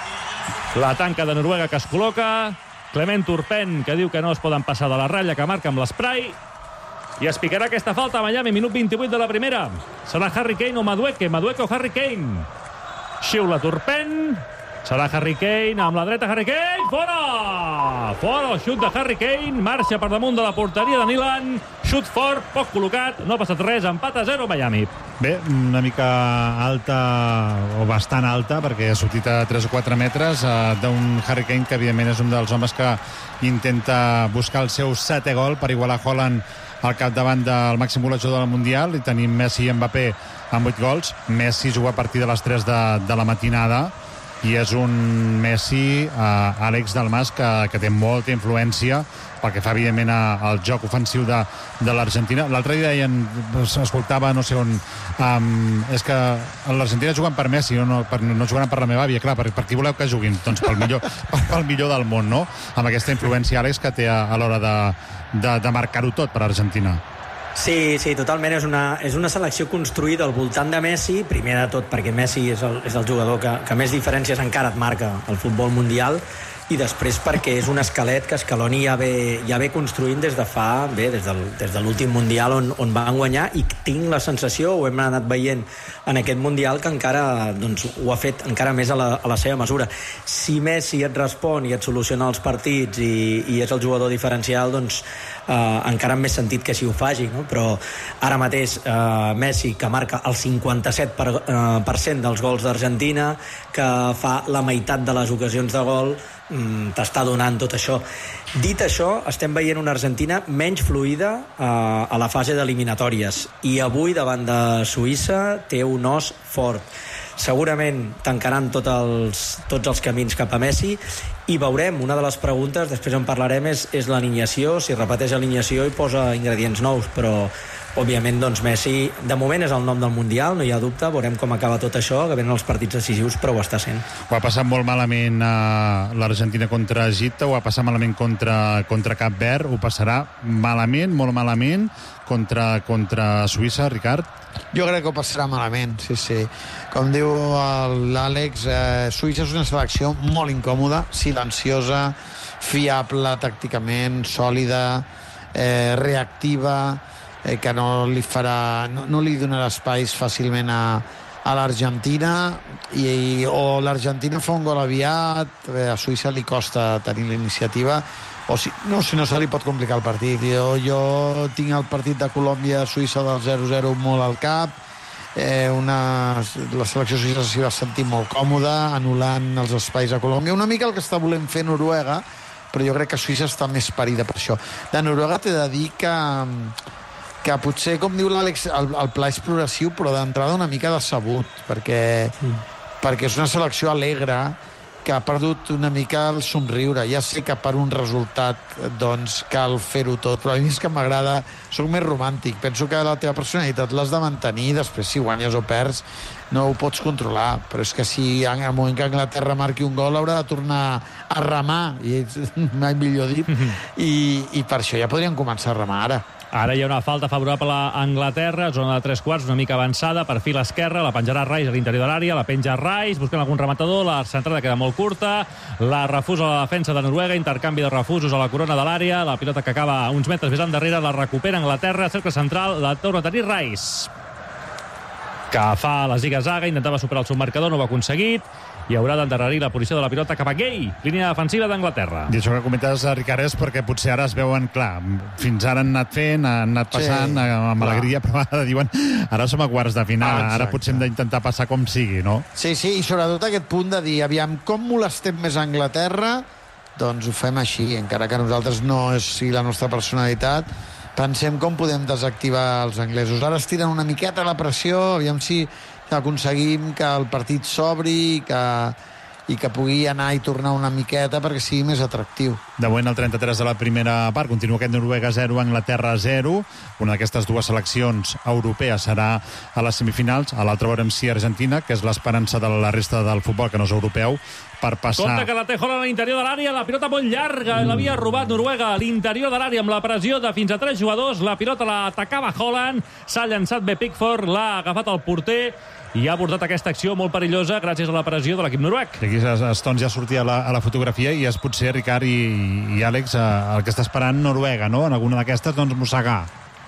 La tanca de Noruega que es col·loca. Clement Turpin, que diu que no es poden passar de la ratlla, que marca amb l'esprai. I es picarà aquesta falta a Miami, minut 28 de la primera. Serà Harry Kane o Madueke. Madueke o Harry Kane. Xiula Turpin. Serà Harry Kane amb la dreta. Harry Kane, fora! Fora el xut de Harry Kane. Marxa per damunt de la porteria de Nilan. Xut fort, poc col·locat. No ha passat res, empat a 0 Miami. Bé, una mica alta, o bastant alta, perquè ha sortit a 3 o 4 metres d'un Harry Kane, que evidentment és un dels homes que intenta buscar el seu 7è gol per igualar Haaland al capdavant del màxim golejador del Mundial, i tenim Messi i Mbappé amb 8 gols. Messi juga a partir de les 3 de la matinada, i és un Messi, Àlex Dalmas, que té molta influència pel que fa, evidentment, al joc ofensiu de l'Argentina. L'altre dia escoltava, no sé on, és que l'Argentina juguen per Messi, no juguen per la meva àvia. Clar, per qui voleu que juguin? Doncs pel millor del món, no? Amb aquesta influència, Àlex, que té a l'hora de marcar-ho tot per Argentina. Sí, totalment. És una selecció construïda al voltant de Messi, primer de tot perquè Messi és el jugador que més diferències encara et marca al futbol mundial, i després perquè és un esquelet que Scaloni ja ve construint des de l'últim Mundial on van guanyar, i tinc la sensació, ho hem anat veient en aquest Mundial, que encara ho ha fet encara més a la seva mesura. Si Messi et respon i et soluciona els partits i és el jugador diferencial, doncs encara amb més sentit que així ho faci, no? Però ara mateix Messi, que marca el 57% dels gols d'Argentina, que fa la meitat de les ocasions de gol, t'està donant tot això. Dit això, estem veient una Argentina menys fluida a la fase d'eliminatòries, i avui davant de Suïssa té un os fort. Segurament tancaran tots els camins cap a Messi, i veurem. Una de les preguntes, després en parlarem, és l'alineació, si repeteix alineació i posa ingredients nous, però òbviament, doncs, Messi de moment és el nom del Mundial, no hi ha dubte. Veurem com acaba tot això, que venen els partits decisius, però ho està sent. Ho ha passat molt malament l'Argentina contra Egipte, ho ha passat malament contra Cap Verd, ho passarà malament, molt malament contra Suïssa, Ricard? Jo crec que ho passarà malament, sí. Com diu l'Àlex, Suïssa és una selecció molt incòmoda, silenciosa, fiable tàcticament, sòlida, reactiva, que no li donarà espais fàcilment a l'Argentina, o l'Argentina fa un gol aviat, a Suïssa li costa tenir la iniciativa, o si no se li pot complicar el partit. Jo tinc el partit de Colòmbia-Suïssa del 0-0 molt al cap. La selecció suïssa s'hi va sentir molt còmoda, anul·lant els espais a Colòmbia, una mica el que està volent fer Noruega, però jo crec que Suïssa està més parida per això. De Noruega t'he de dir que potser, com diu l'Àlex, el pla és progressiu, però d'entrada una mica decebut, perquè és una selecció alegre, que ha perdut una mica el somriure. Ja sé que per un resultat doncs cal fer-ho tot, però a mi és que m'agrada, soc més romàntic, penso que la teva personalitat l'has de mantenir, després si guanyes o perds no ho pots controlar, però és que si en el moment que Anglaterra marqui un gol haurà de tornar a remar, i mai millor dit, i per això ja podrien començar a remar ara. Ara hi ha una falta favorable a Anglaterra, zona de 3/4, una mica avançada, perfil esquerre, la penjarà Rice a l'interior de l'àrea, la penja Rice, buscant algun rematador, la centrada queda molt curta, la refusa la defensa de Noruega, intercanvi de refusos a la corona de l'àrea, la pilota que acaba uns metres més endarrere, la recupera Anglaterra, cercle central, la torna a tenir Rice, que fa la ziga-zaga, intentava superar el submarcador, no ho ha aconseguit, i haurà d'endarrerir la posició de la pilota cap a Gay, línia defensiva d'Anglaterra. I això que comentes, Ricard, és perquè potser ara es veuen, clar, fins ara han anat fent, han anat passant amb alegria, però ara diuen, ara som a quarts de final, ara potser hem d'intentar passar com sigui, no? Sí, i sobretot aquest punt de dir, aviam, com molestem més a Anglaterra? Doncs ho fem així, encara que nosaltres no sigui la nostra personalitat, pensem com podem desactivar els anglesos. Ara es tiren una miqueta la pressió, aviam si aconseguim que el partit s'obri, que i que pugui anar i tornar una miqueta perquè sigui més atractiu. De moment, el 33 de la primera part. Continua aquest Noruega 0, Anglaterra 0. Una d'aquestes dues seleccions europees serà a les semifinals. A l'altra veurem si Argentina, que és l'esperança de la resta del futbol, que no és europeu, per passar... Compte que la té Holland a l'interior de l'àrea, la pilota molt llarga, l'havia robat Noruega a l'interior de l'àrea amb la pressió de fins a 3 jugadors. La pilota l'atacava Holland, s'ha llançat bé Pickford, l'ha agafat el porter i ha abordat aquesta acció molt perillosa gràcies a la pressió de l'equip noruec. Aquí Stones ja sortia a la fotografia i és potser, Ricard i Àlex, el que està esperant Noruega, no? En alguna d'aquestes, doncs, mossegar.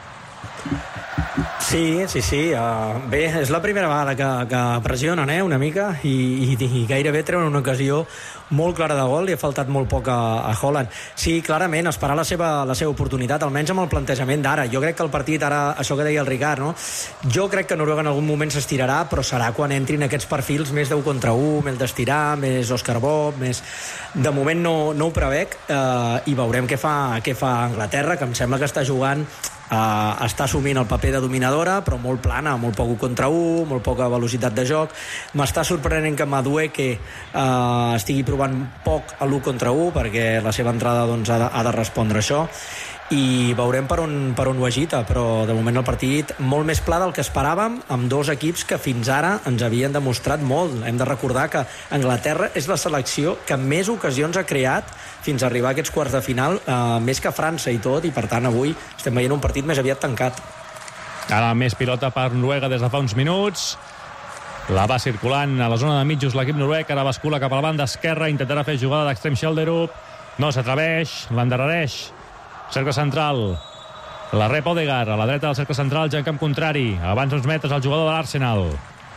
Sí. Bé, és la primera vegada que pressionen una mica i gairebé treuen una ocasió molt clara de gol i ha faltat molt poc a Holland. Sí, clarament, esperar la seva oportunitat, almenys amb el plantejament d'ara. Jo crec que el partit ara, això que deia el Ricard, no? Jo crec que Noruega en algun moment s'estirarà, però serà quan entrin aquests perfils més d'1 contra 1, més d'estirar, més Oscar Bob, més... De moment no ho prevec i veurem què fa Anglaterra, que em sembla que està jugant està assumint el paper de dominadora, però molt plana, molt poc 1 contra 1, molt poca velocitat de joc. M'està sorprenent que Madueke estigui provant poc a l'1 contra 1, perquè la seva entrada doncs, ha de respondre a això, i veurem per on ho agita, però de moment el partit molt més pla del que esperàvem, amb dos equips que fins ara ens havien demostrat molt. Hem de recordar que Anglaterra és la selecció que més ocasions ha creat fins a arribar a aquests quarts de final, més que França i tot, i per tant avui estem veient un partit més aviat tancat. Ara més pilota per Noruega des de fa uns minuts. La va circulant a la zona de mitjos l'equip noruec, ara bascula cap a la banda esquerra, intentarà fer jugada d'extrem Schelderup, no s'atreveix, l'endarrereix. Cercle central, la rep Odegaard, a la dreta del cercle central, ja en camp contrari, abans uns metres el jugador de l'Arsenal.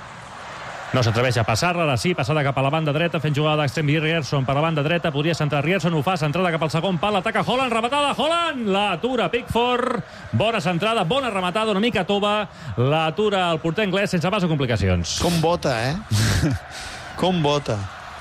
No s'atreveix a passar-la, ara sí, passada cap a la banda dreta, fent jugada d'extrem Rierson per la banda dreta, podria centrar Rierson, ho fa, centrada cap al segon pal, ataca Holland, rematada Holland, l'atura Pickford, bona centrada, bona rematada, una mica tova, l'atura el porter anglès sense pas o complicacions. Com bota, Com bota.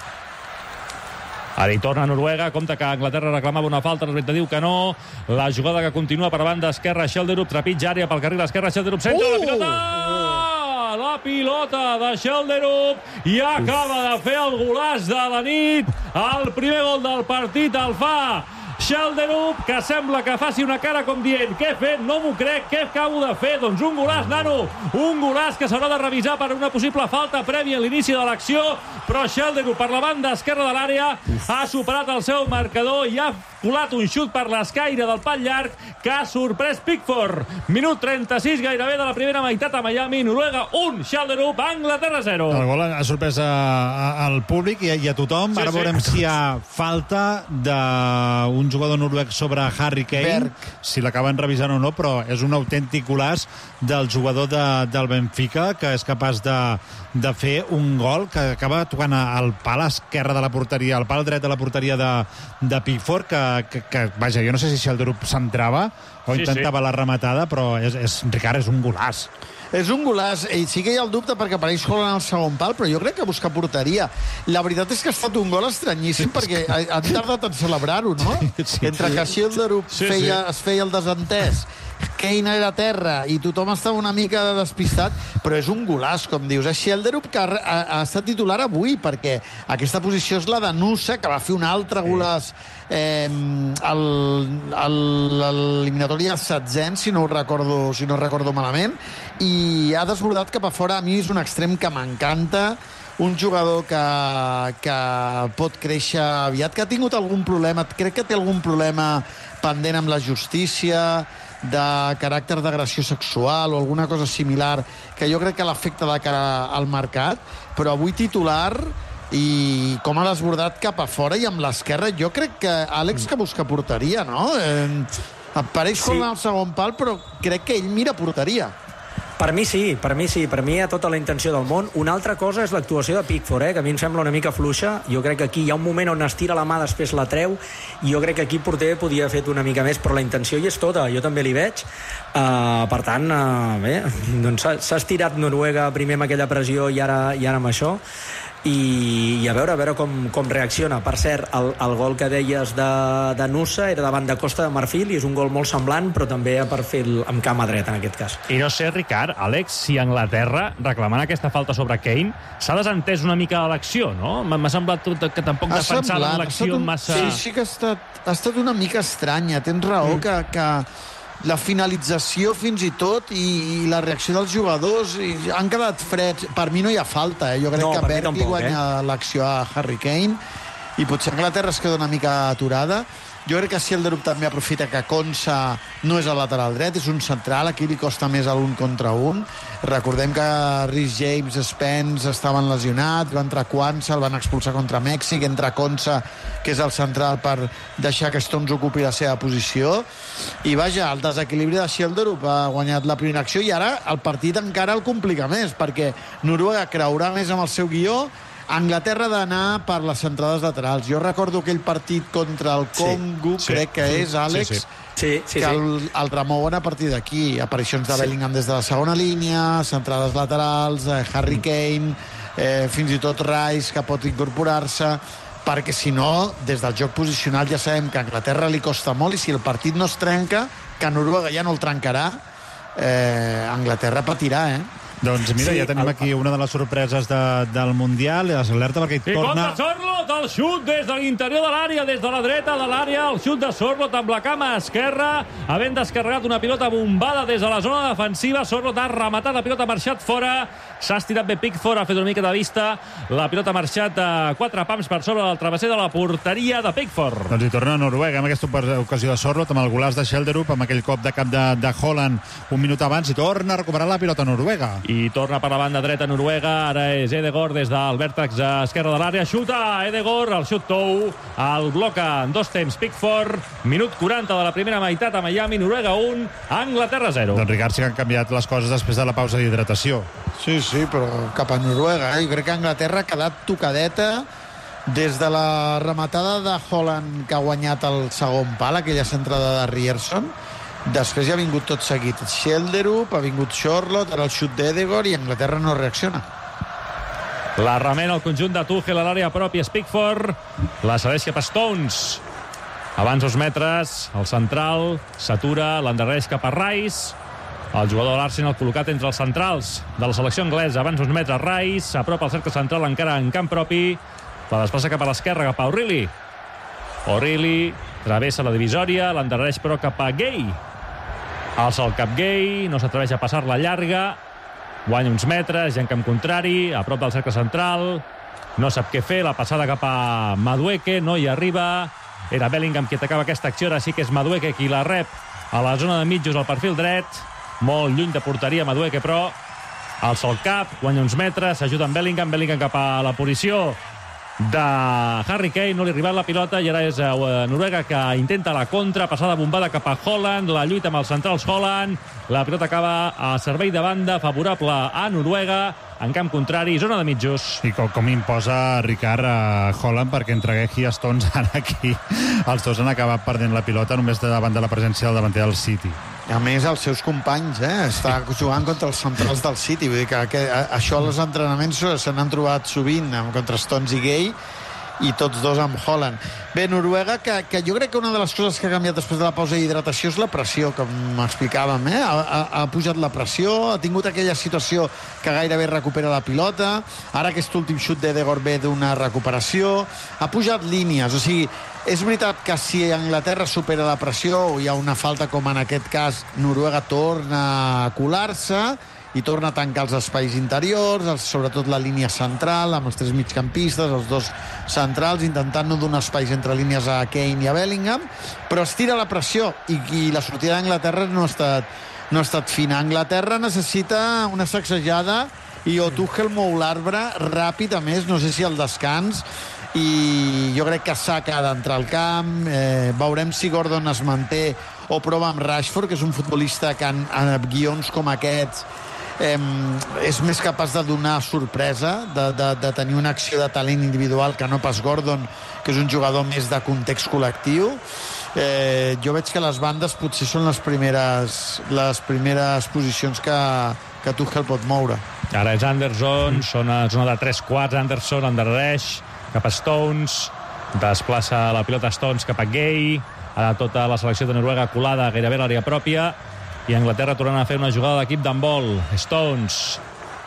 Ara hi torna a Noruega, compte que Anglaterra reclamava una falta, l'àrbitre diu que no, la jugada que continua per banda esquerra, Schelderup, trepitja àrea pel carril esquerra, Schelderup centra la pilota! La pilota de Schelderup i acaba de fer el golaç de la nit, el primer gol del partit el fa Schelderup, que sembla que faci una cara com dient què he fet, no m'ho crec, què acabo de fer? Doncs un golaç, nano, un golaç que s'haurà de revisar per una possible falta prèvia a l'inici de l'acció, però Schelderup per la banda esquerra de l'àrea ha superat el seu marcador i ha colat un xut per l'escaire del pal llarg que ha sorprès Pickford. Minut 36 gairebé de la primera meitat a Miami, Noruega 1, Schelderup, Anglaterra 0. El gol ha sorprès al públic i a tothom. Ara veurem si hi ha falta d'un jugador noruec sobre Harry Kane, si l'acaben revisant o no, però és un autèntic golaç del jugador del Benfica, que és capaç de fer un gol que acaba tocant al pal esquerre de la porteria, al pal dret de la porteria de Pickford, que vaja, jo no sé si Schelderup centrava o intentava la rematada, però Ricard, és un golaç. És un golaç, i sí que hi ha el dubte perquè apareix Holland al segon pal, però jo crec que busca porteria. La veritat és que ha estat un gol estranyíssim perquè han tardat en celebrar-ho, no? Entre que Schelderup es feia el desentès, Kane era a terra i tothom estava una mica despistat, però és un golaç, com dius. És Schelderup que ha estat titular avui, perquè aquesta posició és la de Nusa, que va fer un altre golaç a l'eliminatòria setzent, si no recordo malament, i ha desbordat cap a fora. A mi és un extrem que m'encanta, un jugador que pot créixer aviat, que ha tingut algun problema, crec que té algun problema pendent amb la justícia, de caràcter d'agressió sexual o alguna cosa similar, que jo crec que l'afecta de cara al mercat, però avui titular, i com ha desbordat cap a fora i amb l'esquerra. Jo crec que Àlex que busca porteria, no? Apareix Holland al segon pal, però crec que ell mira porteria. Per mi sí, per mi hi ha tota la intenció del món. Una altra cosa és l'actuació de Pickford, que a mi em sembla una mica fluixa. Jo crec que aquí hi ha un moment on estira la mà, després la treu, i jo crec que aquí el porter podia haver fet una mica més, però la intenció hi és tota, jo també l'hi veig. Per tant, bé, doncs s'ha estirat Noruega primer amb aquella pressió i ara amb això. i a veure com reacciona. Per cert, el gol que deies de Nusa era davant de Costa de Marfil i és un gol molt semblant, però també a perfil amb cama dreta en aquest cas. I no sé, Ricard, Àlex, si Anglaterra, reclamant aquesta falta sobre Kane, s'ha desentès una mica de l'acció, no? M'ha semblat que tampoc defensaven l'acció massa... Sí que ha estat una mica estranya. Tens raó que la finalització fins i tot i la reacció dels jugadors han quedat freds. Per mi no hi ha falta, Jo crec que Berg li guanya l'acció a Harry Kane i potser Anglaterra es queda una mica aturada. Jo crec que Shelderup també aprofita que Konsa no és el lateral dret, és un central, aquí li costa més l'1 contra 1. Recordem que Rhys James, Spence estaven lesionats, va entrar Quansah, el van expulsar contra Mèxic, entra Konsa, que és el central, per deixar que Stones ocupi la seva posició. I vaja, el desequilibri de Shelderup ha guanyat la primera acció i ara el partit encara el complica més, perquè Noruega creurà més amb el seu guió. Anglaterra ha d'anar per les centrades laterals. Jo recordo aquell partit contra el Congo, crec que és, Àlex, que el remouen a partir d'aquí. Aparicions de Bellingham des de la segona línia, centrades laterals, Harry Kane, fins i tot Rice, que pot incorporar-se, perquè si no, des del joc posicional ja sabem que a Anglaterra li costa molt, i si el partit no es trenca, que Noruega ja no el trencarà, Anglaterra patirà, Doncs mira, ja tenim aquí una de les sorpreses del Mundial, és alerta perquè hi torna... I contra Sorloth, el xut des de l'interior de l'àrea, des de la dreta de l'àrea, el xut de Sorloth amb la cama esquerra, havent descarregat una pilota bombada des de la zona defensiva. Sorloth ha rematat, la pilota ha marxat fora, s'ha estirat bé Pickford, ha fet una mica de vista, la pilota ha marxat a 4 pams per sobre del travesser de la porteria de Pickford. Doncs hi torna a Noruega amb aquesta ocasió de Sorloth, amb el golaç de Shelderup, amb aquell cop de cap de Haaland un minut abans, i torna a recuperar la pilota a Noruega. I torna per la banda dreta Noruega, ara és Edegård des del vèrtex esquerre de l'àrea, xuta Edegård, el xut tou, el bloca en 2 temps Pickford, minut 40 de la primera meitat a Miami, Noruega 1, Anglaterra 0. Doncs Ricard, sí que han canviat les coses després de la pausa d'hidratació. Sí, però cap a Noruega, Jo crec que Anglaterra ha quedat tocadeta des de la rematada de Haaland, que ha guanyat el segon pal, aquella centrada de Ryerson. Després ja ha vingut tot seguit Shelderup, ha vingut Sorloth, ara el xut d'Edegård, i Anglaterra no reacciona. La remena el conjunt de Tuchel a l'àrea pròpia, Pickford, la cedeix cap a Stones. Abans 2 metres, el central s'atura, l'endarrereix cap a Rice, el jugador de l'Arsenal col·locat entre els centrals de la selecció anglesa. Abans 2 metres, Rice s'apropa al cercle central encara en camp propi, la desplaça cap a l'esquerra, cap a O'Reilly travessa la divisòria, l'endarrereix però cap a Gay. Alça el cap Gay, no s'atreveix a passar-la llarga, guanya uns metres, ja en camp contrari, a prop del cercle central, no sap què fer, la passada cap a Madueke, no hi arriba, era Bellingham qui atacava aquesta acció, ara sí que és Madueke qui la rep a la zona de mitjos al perfil dret, molt lluny de porteria Madueke, però alça el cap, guanya uns metres, s'ajuda amb Bellingham cap a la posició de Harry Kane, no li ha arribat la pilota i ara és Noruega que intenta la contra, passada bombada cap a Haaland, la lluita amb els centrals Haaland, la pilota acaba a servei de banda favorable a Noruega, en camp contrari, zona de mitjos. I com imposa Ricard a Haaland, perquè entre Gehi i Stones ara aquí els dos han acabat perdent la pilota només davant de la presència del davanter del City. A més, els seus companys, està jugant contra els centrals del City. Vull dir que això als entrenaments se n'han trobat sovint contra Stones i Gay, i tots dos amb Haaland. Bé, Noruega, que jo crec que una de les coses que ha canviat després de la pausa d'hidratació és la pressió, com explicàvem, ha pujat la pressió, ha tingut aquella situació que gairebé recupera la pilota, ara aquest últim xut d'Edegård ve d'una recuperació, ha pujat línies, o sigui, és veritat que si Anglaterra supera la pressió o hi ha una falta, com en aquest cas, Noruega torna a colar-se i torna a tancar els espais interiors, sobretot la línia central, amb els 3 migcampistes, els 2 centrals, intentant no donar espais entre línies a Kane i a Bellingham, però estira la pressió i la sortida d'Anglaterra no ha estat fina. Anglaterra necessita una sacsejada i o Tuchel mou l'arbre ràpid, a més, no sé si al descans, i jo crec que Saka ha d'entrar al camp, veurem si Gordon es manté o prova amb Rashford, que és un futbolista que en guions com aquests és més capaç de donar sorpresa, de tenir una acció de talent individual que no pas Gordon, que és un jugador més de context col·lectiu. Jo veig que les bandes potser són les primeres posicions que que Tuchel pot moure. Ara és Anderson, són a zona de 3/4, Anderson endarrereix cap a Stones, desplaça la pilota Stones cap a Gay, ara tota la selecció de Noruega colada gairebé a l'àrea pròpia, i Anglaterra tornant a fer una jugada d'equip d'handbol. Stones,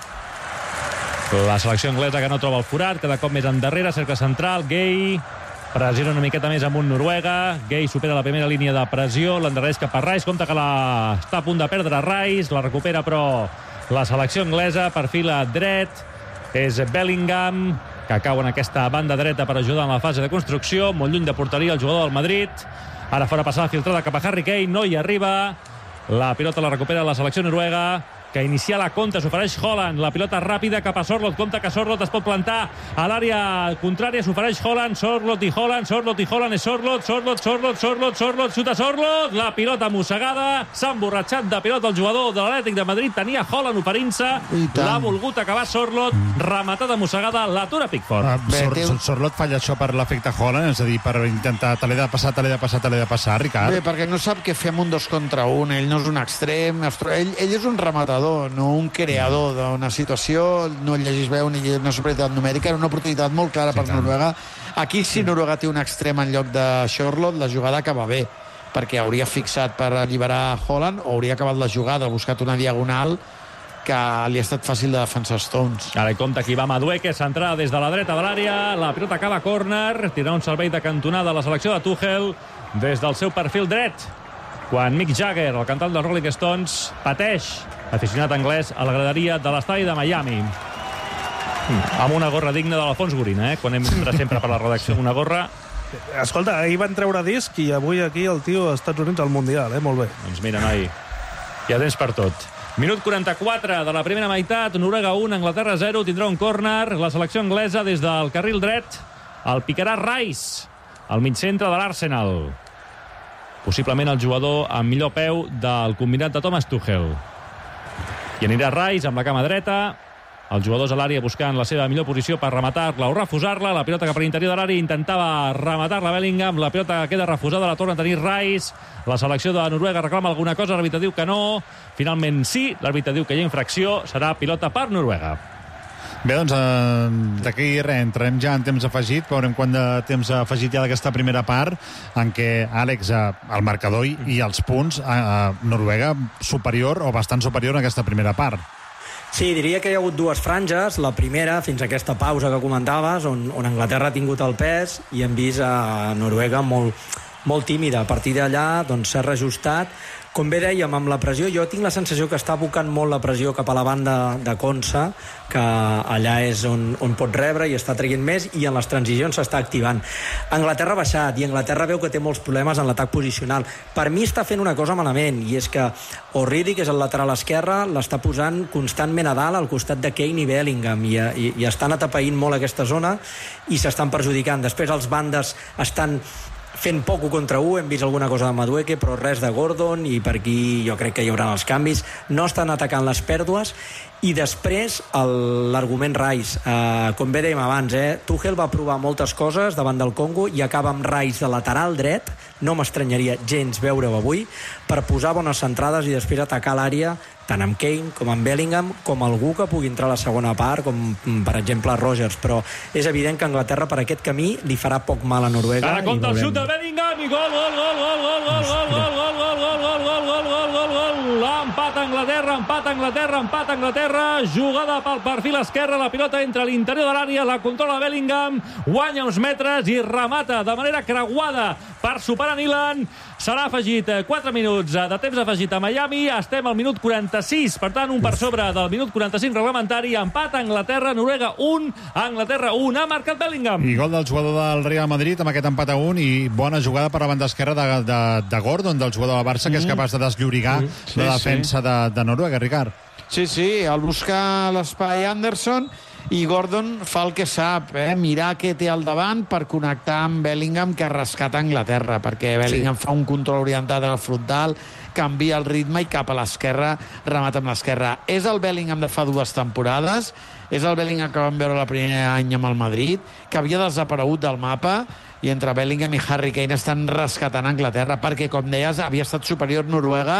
la selecció anglesa que no troba el forat, cada cop més endarrere, cercle central, Gay pressiona una miqueta més amunt Noruega, Gay supera la primera línia de pressió, l'endarrereix cap a Rice, compte que està a punt de perdre Rice, la recupera però la selecció anglesa, perfila dret, és Bellingham, que cau en aquesta banda dreta per ajudar en la fase de construcció, molt lluny de porteria el jugador del Madrid, ara fora passada filtrada cap a Harry Kane, no hi arriba, la pilota la recupera la selecció noruega, que inicia la contra, s'ofereix Haaland, la pilota ràpida cap a Sorloth, compte que Sorloth es pot plantar a l'àrea contrària, s'ofereix Haaland, Sorloth i Haaland, és Sorloth, xuta Sorloth, la pilota mossegada, s'ha emborratxat de pilota el jugador de l'Atlètic de Madrid, tenia Haaland oferint-se, l'ha volgut acabar Sorloth, rematada mossegada, l'atura Pickford. Sorloth falla això per l'efecte Haaland, és a dir, per intentar te l'he de passar, Ricard. Bé, perquè no sap què fer amb un 2 contra 1, ell no és un extrem, ell és un rematador, no un creador d'una situació, no llegís bé una superioritat numèrica, era una oportunitat molt clara per Noruega. Aquí, si Noruega té un extrem en lloc de Sorloth, la jugada acaba bé, perquè hauria fixat per alliberar Haaland o hauria acabat la jugada, buscat una diagonal que li ha estat fàcil de defensar Stones. Ara compta aquí va Madueke, centrada des de la dreta de l'àrea, la pilota acaba a córner, tira un servei de cantonada a la selecció de Tuchel des del seu perfil dret, quan Mick Jagger, el cantant dels Rolling Stones, pateix, aficionat anglès, a la graderia de l'estadi de Miami. Amb una gorra digna de l'Alfons Gorina, quan hem sempre per la redacció, una gorra... Escolta, ahir van treure disc i avui aquí el tio als Estats Units al Mundial, molt bé. Doncs mira, noi, hi ha temps per tot. Minut 44 de la primera meitat, Noruega 1, Anglaterra 0, tindrà un córner, la selecció anglesa des del carril dret, el picarà Rice, al mig centre de l'Arsenal. Possiblement el jugador amb millor peu del combinat de Thomas Tuchel. I anirà Rice amb la cama dreta, els jugadors a l'àrea buscant la seva millor posició per rematar-la o refusar-la, la pilota cap a l'interior de l'àrea, intentava rematar-la Bellingham, la pilota queda refusada, la torna a tenir Rice, la selecció de Noruega reclama alguna cosa, l'àrbitre diu que no, finalment sí, l'àrbitre diu que hi ha infracció, serà pilota per Noruega. Bé, doncs d'aquí res, entrem ja en temps afegit, veurem quant de temps afegit hi ha d'aquesta primera part, en què, Àlex, el marcador i els punts, Noruega superior o bastant superior en aquesta primera part. Sí, diria que hi ha hagut dues franges. La primera, fins a aquesta pausa que comentaves, on Anglaterra ha tingut el pes i hem vist a Noruega molt tímida. A partir d'allà doncs, s'ha reajustat. Com bé dèiem, amb la pressió, jo tinc la sensació que està abocant molt la pressió cap a la banda de Konsa, que allà és on pot rebre i està traient més, i en les transicions s'està activant. Anglaterra ha baixat i Anglaterra veu que té molts problemes en l'atac posicional. Per mi està fent una cosa malament, i és que O'Reilly, que és el lateral esquerre, l'està posant constantment a dalt al costat de Kane i Bellingham, i estan atapeint molt aquesta zona i s'estan perjudicant. Després els bandes estan fent poc contra 1, hem vist alguna cosa de Madueke, però res de Gordon, i per aquí jo crec que hi haurà els canvis. No estan atacant les pèrdues. I després l'argument Rice, com bé dèiem abans, Tuchel va provar moltes coses davant del Congo i acaba amb Rice de lateral dret, no m'estranyaria gens veure-ho avui, per posar bones centrades i després atacar l'àrea tant amb Kane com amb Bellingham, com algú que pugui entrar a la segona part, com per exemple Rogers, però és evident que Anglaterra per aquest camí li farà poc mal a Noruega. Ara compta el xut de Bellingham i gol, empat Anglaterra, jugada pel perfil esquerre, la pilota entra a l'interior de l'àrea, la controla Bellingham, guanya uns metres i remata de manera creuada per superar Nilan. Serà afegit 4 minuts de temps afegit a Miami, estem al minut 46, per tant un per sobre del minut 45 reglamentari, empat Anglaterra, Noruega 1, Anglaterra 1, ha marcat Bellingham. I gol del jugador del Real Madrid amb aquest empat a 1 i bona jugada per la banda esquerra de Gordon, del jugador del Barça, que és capaç de desllorigar la defensa de Noruega, Ricard. Sí, el busca l'espai Anderson i Gordon fa el que sap, mirar què té al davant per connectar amb Bellingham, que rescata Anglaterra, perquè Bellingham fa un control orientat al frontal, canvia el ritme i cap a l'esquerra, remata amb l'esquerra. És el Bellingham de fa 2 temporades, és el Bellingham que vam veure el primer any amb el Madrid, que havia desaparegut del mapa, i entre Bellingham i Harry Kane estan rescatant Anglaterra, perquè, com deies, havia estat superior Noruega,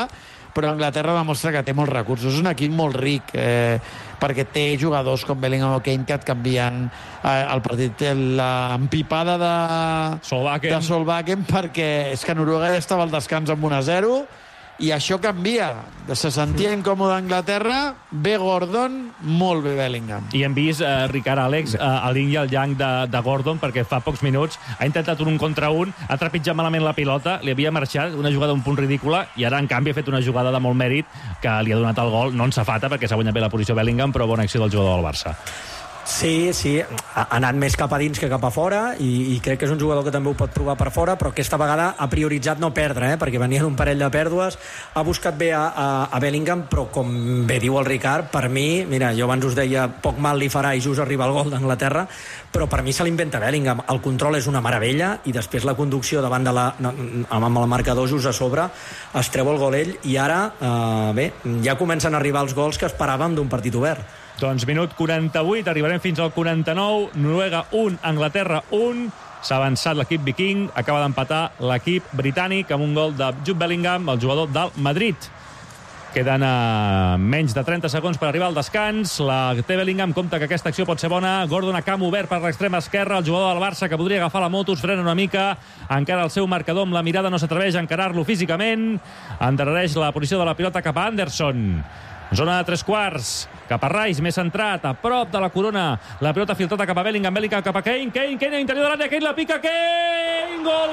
però Anglaterra demostra que té molts recursos. És un equip molt ric, perquè té jugadors com Bellingham o Kane que et canvien el partit. L'empipada de Solbakken, perquè és que Noruega ja estava al descans amb 1-0, i això canvia. Se sentia incòmode a Anglaterra, bé Gordon, molt bé Bellingham. I hem vist, Ricard, Àlex, el yin i el yang de Gordon, perquè fa pocs minuts ha intentat un contra un, ha trepitjat malament la pilota, li havia marxat una jugada un punt ridícula, i ara, en canvi, ha fet una jugada de molt mèrit que li ha donat el gol, no en safata, perquè s'ha guanyat bé la posició Bellingham, però bona acció del jugador del Barça. Sí, ha anat més cap a dins que cap a fora, i crec que és un jugador que també ho pot provar per fora, però aquesta vegada ha prioritzat no perdre, perquè venien un parell de pèrdues, ha buscat bé a Bellingham, però com bé diu el Ricard, per mi, mira, jo abans us deia poc mal li farà i just arriba el gol d'Anglaterra, però per mi se l'inventa Bellingham. El control és una meravella, i després la conducció davant amb el marcador just a sobre, es treu el gol ell, i ara, bé, ja comencen a arribar els gols que esperàvem d'un partit obert. Doncs minut 48, arribarem fins al 49, Noruega 1, Anglaterra 1, s'ha avançat l'equip viking, acaba d'empatar l'equip britànic amb un gol de Jude Bellingham, el jugador del Madrid. Queden menys de 30 segons per arribar al descans, la té Bellingham, compta que aquesta acció pot ser bona, Gordon a camp obert per l'extrema esquerra, el jugador del Barça que podria agafar la moto, es frena una mica, encara el seu marcador amb la mirada, no s'atreveix a encarar-lo físicament, endarrereix la posició de la pilota cap a Anderson. Zona de 3/4, cap a Rice, més centrat, a prop de la corona, la pilota filtrada cap a Bellingham, Bellingham cap a Kane, Kane a interior de l'àrea, Kane la pica, Kane! Gol,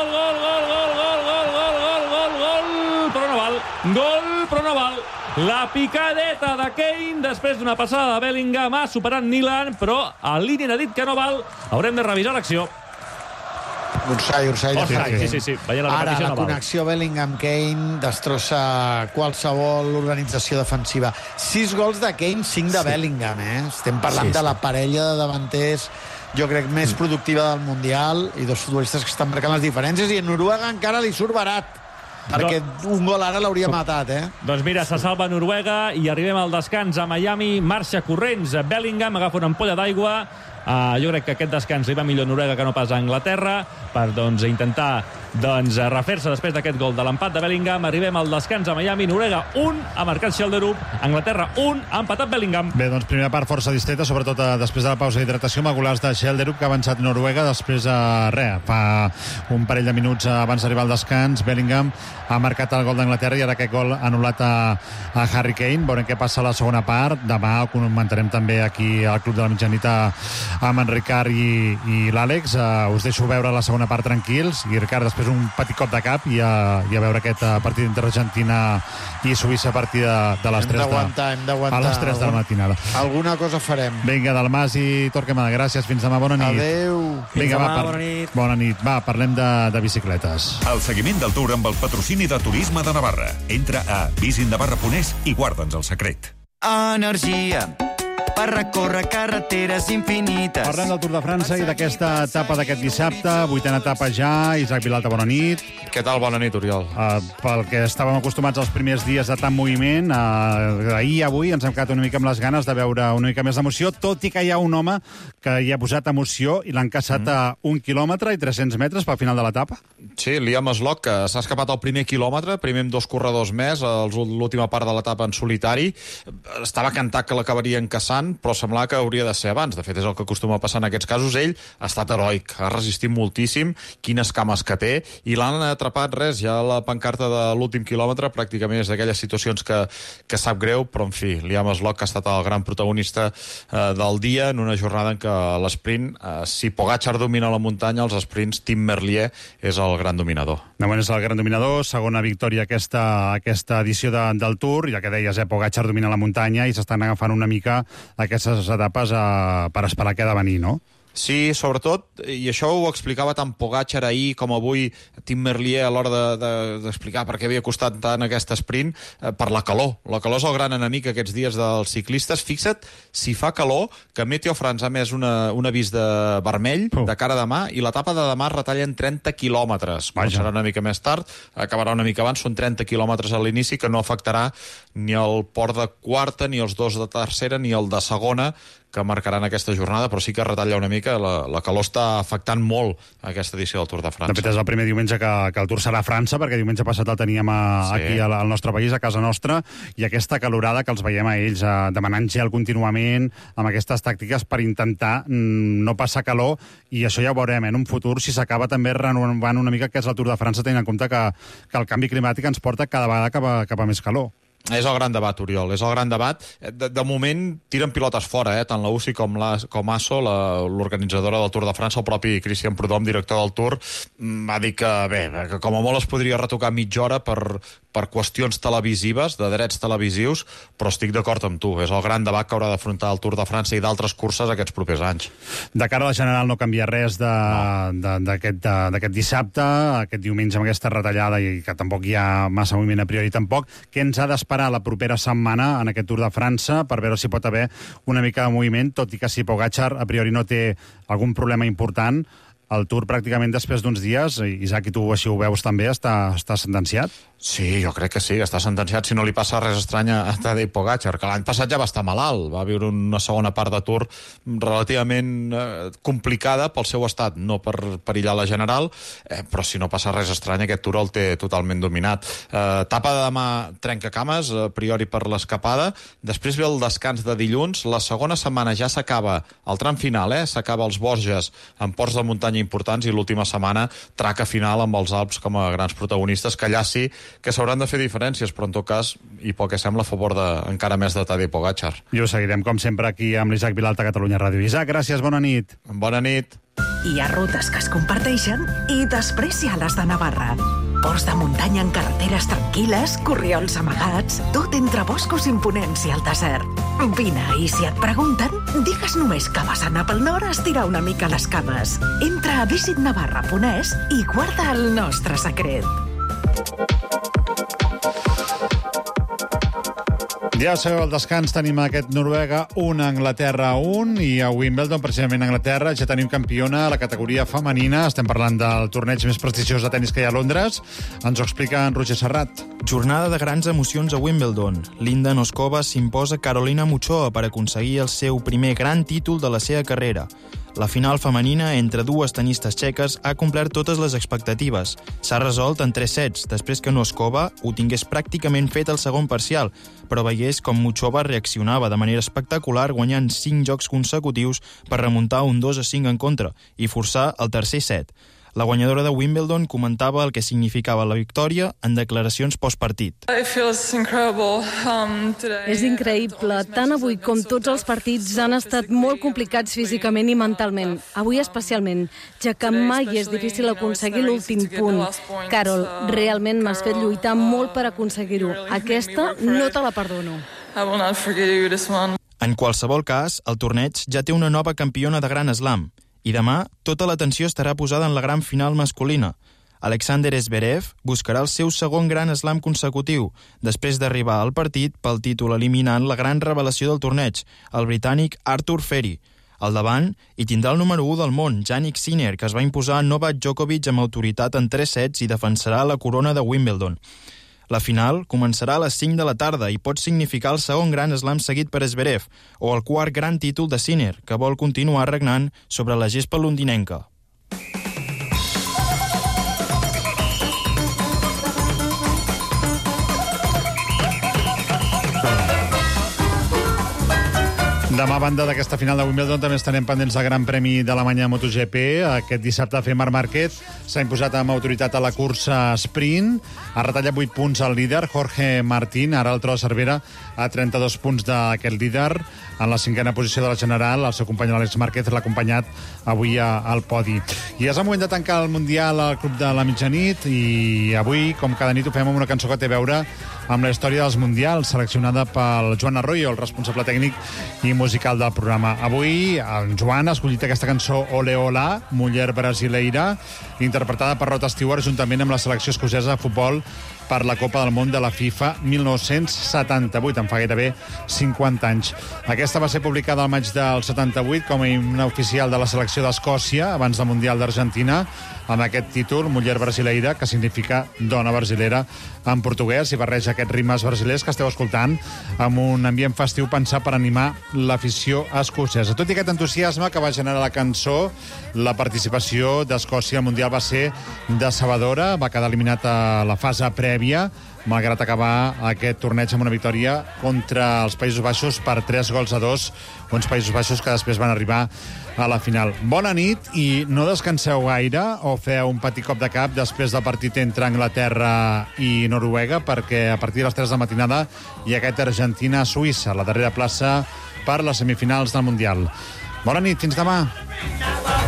però no val. La picadeta de Kane, després d'una passada de Bellingham, ha superat Nilan, però el línia ha dit que no val, haurem de revisar l'acció. Orsay. Sí. Ara, la connexió Bellingham-Kane destrossa qualsevol organització defensiva. 6 gols de Kane, 5 de Bellingham, Estem parlant de la parella de davanters, jo crec, més productiva del Mundial, i dos futbolistes que estan marcant les diferències, i a Noruega encara li surt barat, perquè un gol ara l'hauria matat, Doncs mira, se salva Noruega i arribem al descans a Miami, marxa corrents Bellingham, agafa una ampolla d'aigua. Jo crec que aquest descans li va millor a Noruega que no pas a Anglaterra, per intentar refer-se després d'aquest gol de l'empat de Bellingham. Arribem al descans a Miami, Noruega 1, ha marcat Schelderup, Anglaterra 1, ha empatat Bellingham. Bé, doncs primera part força distreta, sobretot després de la pausa d'hidratació, amb golars de Schelderup, que ha avançat Noruega, després fa un parell de minuts abans d'arribar al descans, Bellingham ha marcat el gol d'Anglaterra, i ara aquest gol anul·lat a Harry Kane. Veurem què passa a la segona part. Demà ho comentarem també aquí al Club de la Mitjanit amb en Ricard i l'Àlex. Us deixo veure la segona part tranquils, i Ricard, després un petit cop de cap i a veure aquest partit entre Argentina i Suïssa a partir de les 3 hem d'aguantar. A les 3 de la matinada. Alguna cosa farem. Vinga, Dalmas i Torquemada, gràcies. Fins demà, bona nit. Adéu. Vinga, bona nit. Bona nit. Va, parlem de bicicletes. El seguiment del Tour amb el patrocini de Turisme de Navarra. Entra a visinnavarra.es i guarda'ns el secret. Energia per recórrer carreteres infinites. Parlem del Tour de França i d'aquesta etapa d'aquest dissabte, 8a etapa ja. Isaac Vilalta, bona nit. Què tal? Bona nit, Oriol. Pel que estàvem acostumats als primers dies de tant moviment, ahir i avui ens hem quedat una mica amb les ganes de veure una mica més d'emoció, tot i que hi ha un home que hi ha posat emoció i l'ha encaçat a 1 quilòmetre i 300 metres pel final de l'etapa. Sí, Liam Slock, que s'ha escapat al primer quilòmetre, primer amb 2 corredors més, l'última part de l'etapa en solitari. Estava cantat que l'acabaria encaçant, però semblava que hauria de ser abans. De fet, és el que acostuma a passar en aquests casos. Ell ha estat heroic, ha resistit moltíssim, quines cames que té, i l'han atrapat ja a la pancarta de l'últim quilòmetre, pràcticament és d'aquelles situacions que sap greu, però en fi, Liam Slock ha estat el gran protagonista del dia, en una jornada en què l'esprint, si Pogačar domina la muntanya, els sprints Tim Merlier és el gran dominador. De moment és el gran dominador, segona victòria aquesta edició del Tour, ja que deies, Pogačar domina la muntanya i s'estan agafant una mica aquestes etapes per esperar què ha de venir, no? Sí, sobretot, i això ho explicava tant Pogačar ahir com avui Tim Merlier a l'hora d'explicar per què havia costat tant aquest sprint, per la calor. La calor és el gran enemic aquests dies dels ciclistes. Fixa't si fa calor, que Meteo France ha emès un avís de vermell de cara a demà, i l'etapa de demà retalla en 30 quilòmetres. Serà una mica més tard, acabarà una mica abans, són 30 quilòmetres a l'inici, que no afectarà ni el port de quarta, ni els 2 de tercera, ni el de segona, que marcaran aquesta jornada, però sí que retalla una mica. La calor està afectant molt aquesta edició del Tour de França. De fet, és el primer diumenge que el Tour serà a França, perquè diumenge passat el teníem aquí al nostre país, a casa nostra, i aquesta calorada que els veiem a ells demanant gel contínuament, amb aquestes tàctiques per intentar no passar calor, i això ja ho veurem en un futur, si s'acaba també renovant una mica que és el Tour de França, tenint en compte que el canvi climàtic ens porta cada vegada cap a més calor. És el gran debat, Oriol, és el gran debat. De moment tiren pilotes fora, tant la UCI com ASO, l'organitzadora del Tour de França, el propi Christian Prudhomme, director del Tour, va dir que com a molt es podria retocar mitja hora per qüestions televisives, de drets televisius, però estic d'acord amb tu. És el gran debat que haurà d'afrontar el Tour de França i d'altres curses aquests propers anys. De cara a la general no canvia res d'aquest dissabte, aquest diumenge amb aquesta retallada, i que tampoc hi ha massa moviment a priori tampoc. Què ens ha d'esperar la propera setmana en aquest Tour de França per veure si pot haver una mica de moviment, tot i que si Pogačar a priori no té algun problema important, el Tour pràcticament després d'uns dies, Isaac, i tu així ho veus també, està sentenciat? Sí, jo crec que sí, està sentenciat, si no li passa res estrany a Tadej Pogačar, que l'any passat ja va estar malalt, va viure una segona part de Tour relativament complicada pel seu estat, no per perillar la general, però si no passa res estrany, aquest Tour el té totalment dominat. Etapa de demà trencacames, a priori per l'escapada, després ve el descans de dilluns, la segona setmana ja s'acaba el tram final, s'acaba els Borges amb ports de muntanya importants, i l'última setmana traca final amb els Alps com a grans protagonistes, que allà sí que s'hauran de fer diferències, però en tot cas, i pel que sembla, a favor encara més de Tadej Pogačar. I ho seguirem, com sempre, aquí amb l'Isaac Vilalta, Catalunya Ràdio. Isaac, gràcies, bona nit. Bona nit. Hi ha rutes que es comparteixen i després hi ha les de Navarra. Ports de muntanya en carreteres tranquil·les, corriols amagats, tot entre boscos imponents i el desert. Vine, i si et pregunten, digues només que vas anar pel nord a estirar una mica les cames. Entra a visitnavarra.es i guarda el nostre secret. Ja sabeu, al descans tenim aquest Noruega 1, Anglaterra 1, i a Wimbledon, precisament a Anglaterra, ja tenim campiona a la categoria femenina. Estem parlant del torneig més prestigiós de tennis que hi ha a Londres. Ens ho explica en Roger Serrat. Jornada de grans emocions a Wimbledon. Linda Noskova s'imposa Carolina Muchova per aconseguir el seu primer gran títol de la seva carrera. La final femenina entre dues tenistes txeques ha complert totes les expectatives. S'ha resolt en 3 sets, després que Noskova ho tingués pràcticament fet al segon parcial, però veiés com Muchova reaccionava de manera espectacular, guanyant 5 jocs consecutius per remuntar un 2-5 en contra i forçar el tercer set. La guanyadora de Wimbledon comentava el que significava la victòria en declaracions postpartit. És increïble. Tant avui com tots els partits han estat molt complicats físicament i mentalment. Avui especialment, ja que mai és difícil aconseguir l'últim punt. Carol, realment m'has fet lluitar molt per aconseguir-ho. Aquesta no te la perdono. En qualsevol cas, el torneig ja té una nova campiona de Gran Slam. I demà, tota l'atenció estarà posada en la gran final masculina. Alexander Zverev buscarà el seu segon Gran Slam consecutiu, després d'arribar al partit pel títol eliminant la gran revelació del torneig, el britànic Arthur Ferry. Al davant hi tindrà el número 1 del món, Jannik Sinner, que es va imposar a Novak Djokovic amb autoritat en 3 sets i defensarà la corona de Wimbledon. La final començarà a les 5 de la tarda i pot significar el segon Gran Slam seguit per Zverev o el quart gran títol de Sinner, que vol continuar regnant sobre la gespa londinenca. Demà, a banda d'aquesta final de Wimbledon, també estarem pendents del Gran Premi d'Alemanya de MotoGP. Aquest dissabte, Marc Márquez s'ha imposat amb autoritat a la cursa sprint. Ha retallat 8 punts al líder, Jorge Martín. Ara el Tro de Cervera a 32 punts d'aquest líder. En la 5a posició de la general, el seu company Àlex Márquez l'ha acompanyat avui al podi. I és el moment de tancar el Mundial al Club de la Mitjanit, i avui, com cada nit, ho fem amb una cançó que té a veure amb la història dels Mundials, seleccionada pel Joan Arroyo, el responsable tècnic i musical del programa. Avui, en Joan ha escollit aquesta cançó Ole Ola, Muller Brasileira, interpretada per Rod Stewart juntament amb la selecció escocesa de futbol per la Copa del Món de la FIFA 1978, en fa gairebé 50 anys. Aquesta va ser publicada al maig del 78 com a himne oficial de la selecció d'Escòcia abans del Mundial d'Argentina, amb aquest títol, Muller Brasileira, que significa dona brasilera en portuguès, i barreja aquests rimes brasilers que esteu escoltant amb un ambient festiu pensat per animar l'afició escocesa. Tot i aquest entusiasme que va generar la cançó, la participació d'Escòcia al Mundial va ser decebedora, va quedar eliminat a la fase prèvia, malgrat acabar aquest torneig amb una victòria contra els Països Baixos per 3-2, uns Països Baixos que després van arribar a la final. Bona nit, i no descanseu gaire o feu un petit cop de cap després del partit entre Anglaterra i Noruega, perquè a partir de les 3 de la matinada hi ha aquest Argentina-Suïssa, la darrera plaça per les semifinals del Mundial. Bona nit, fins demà.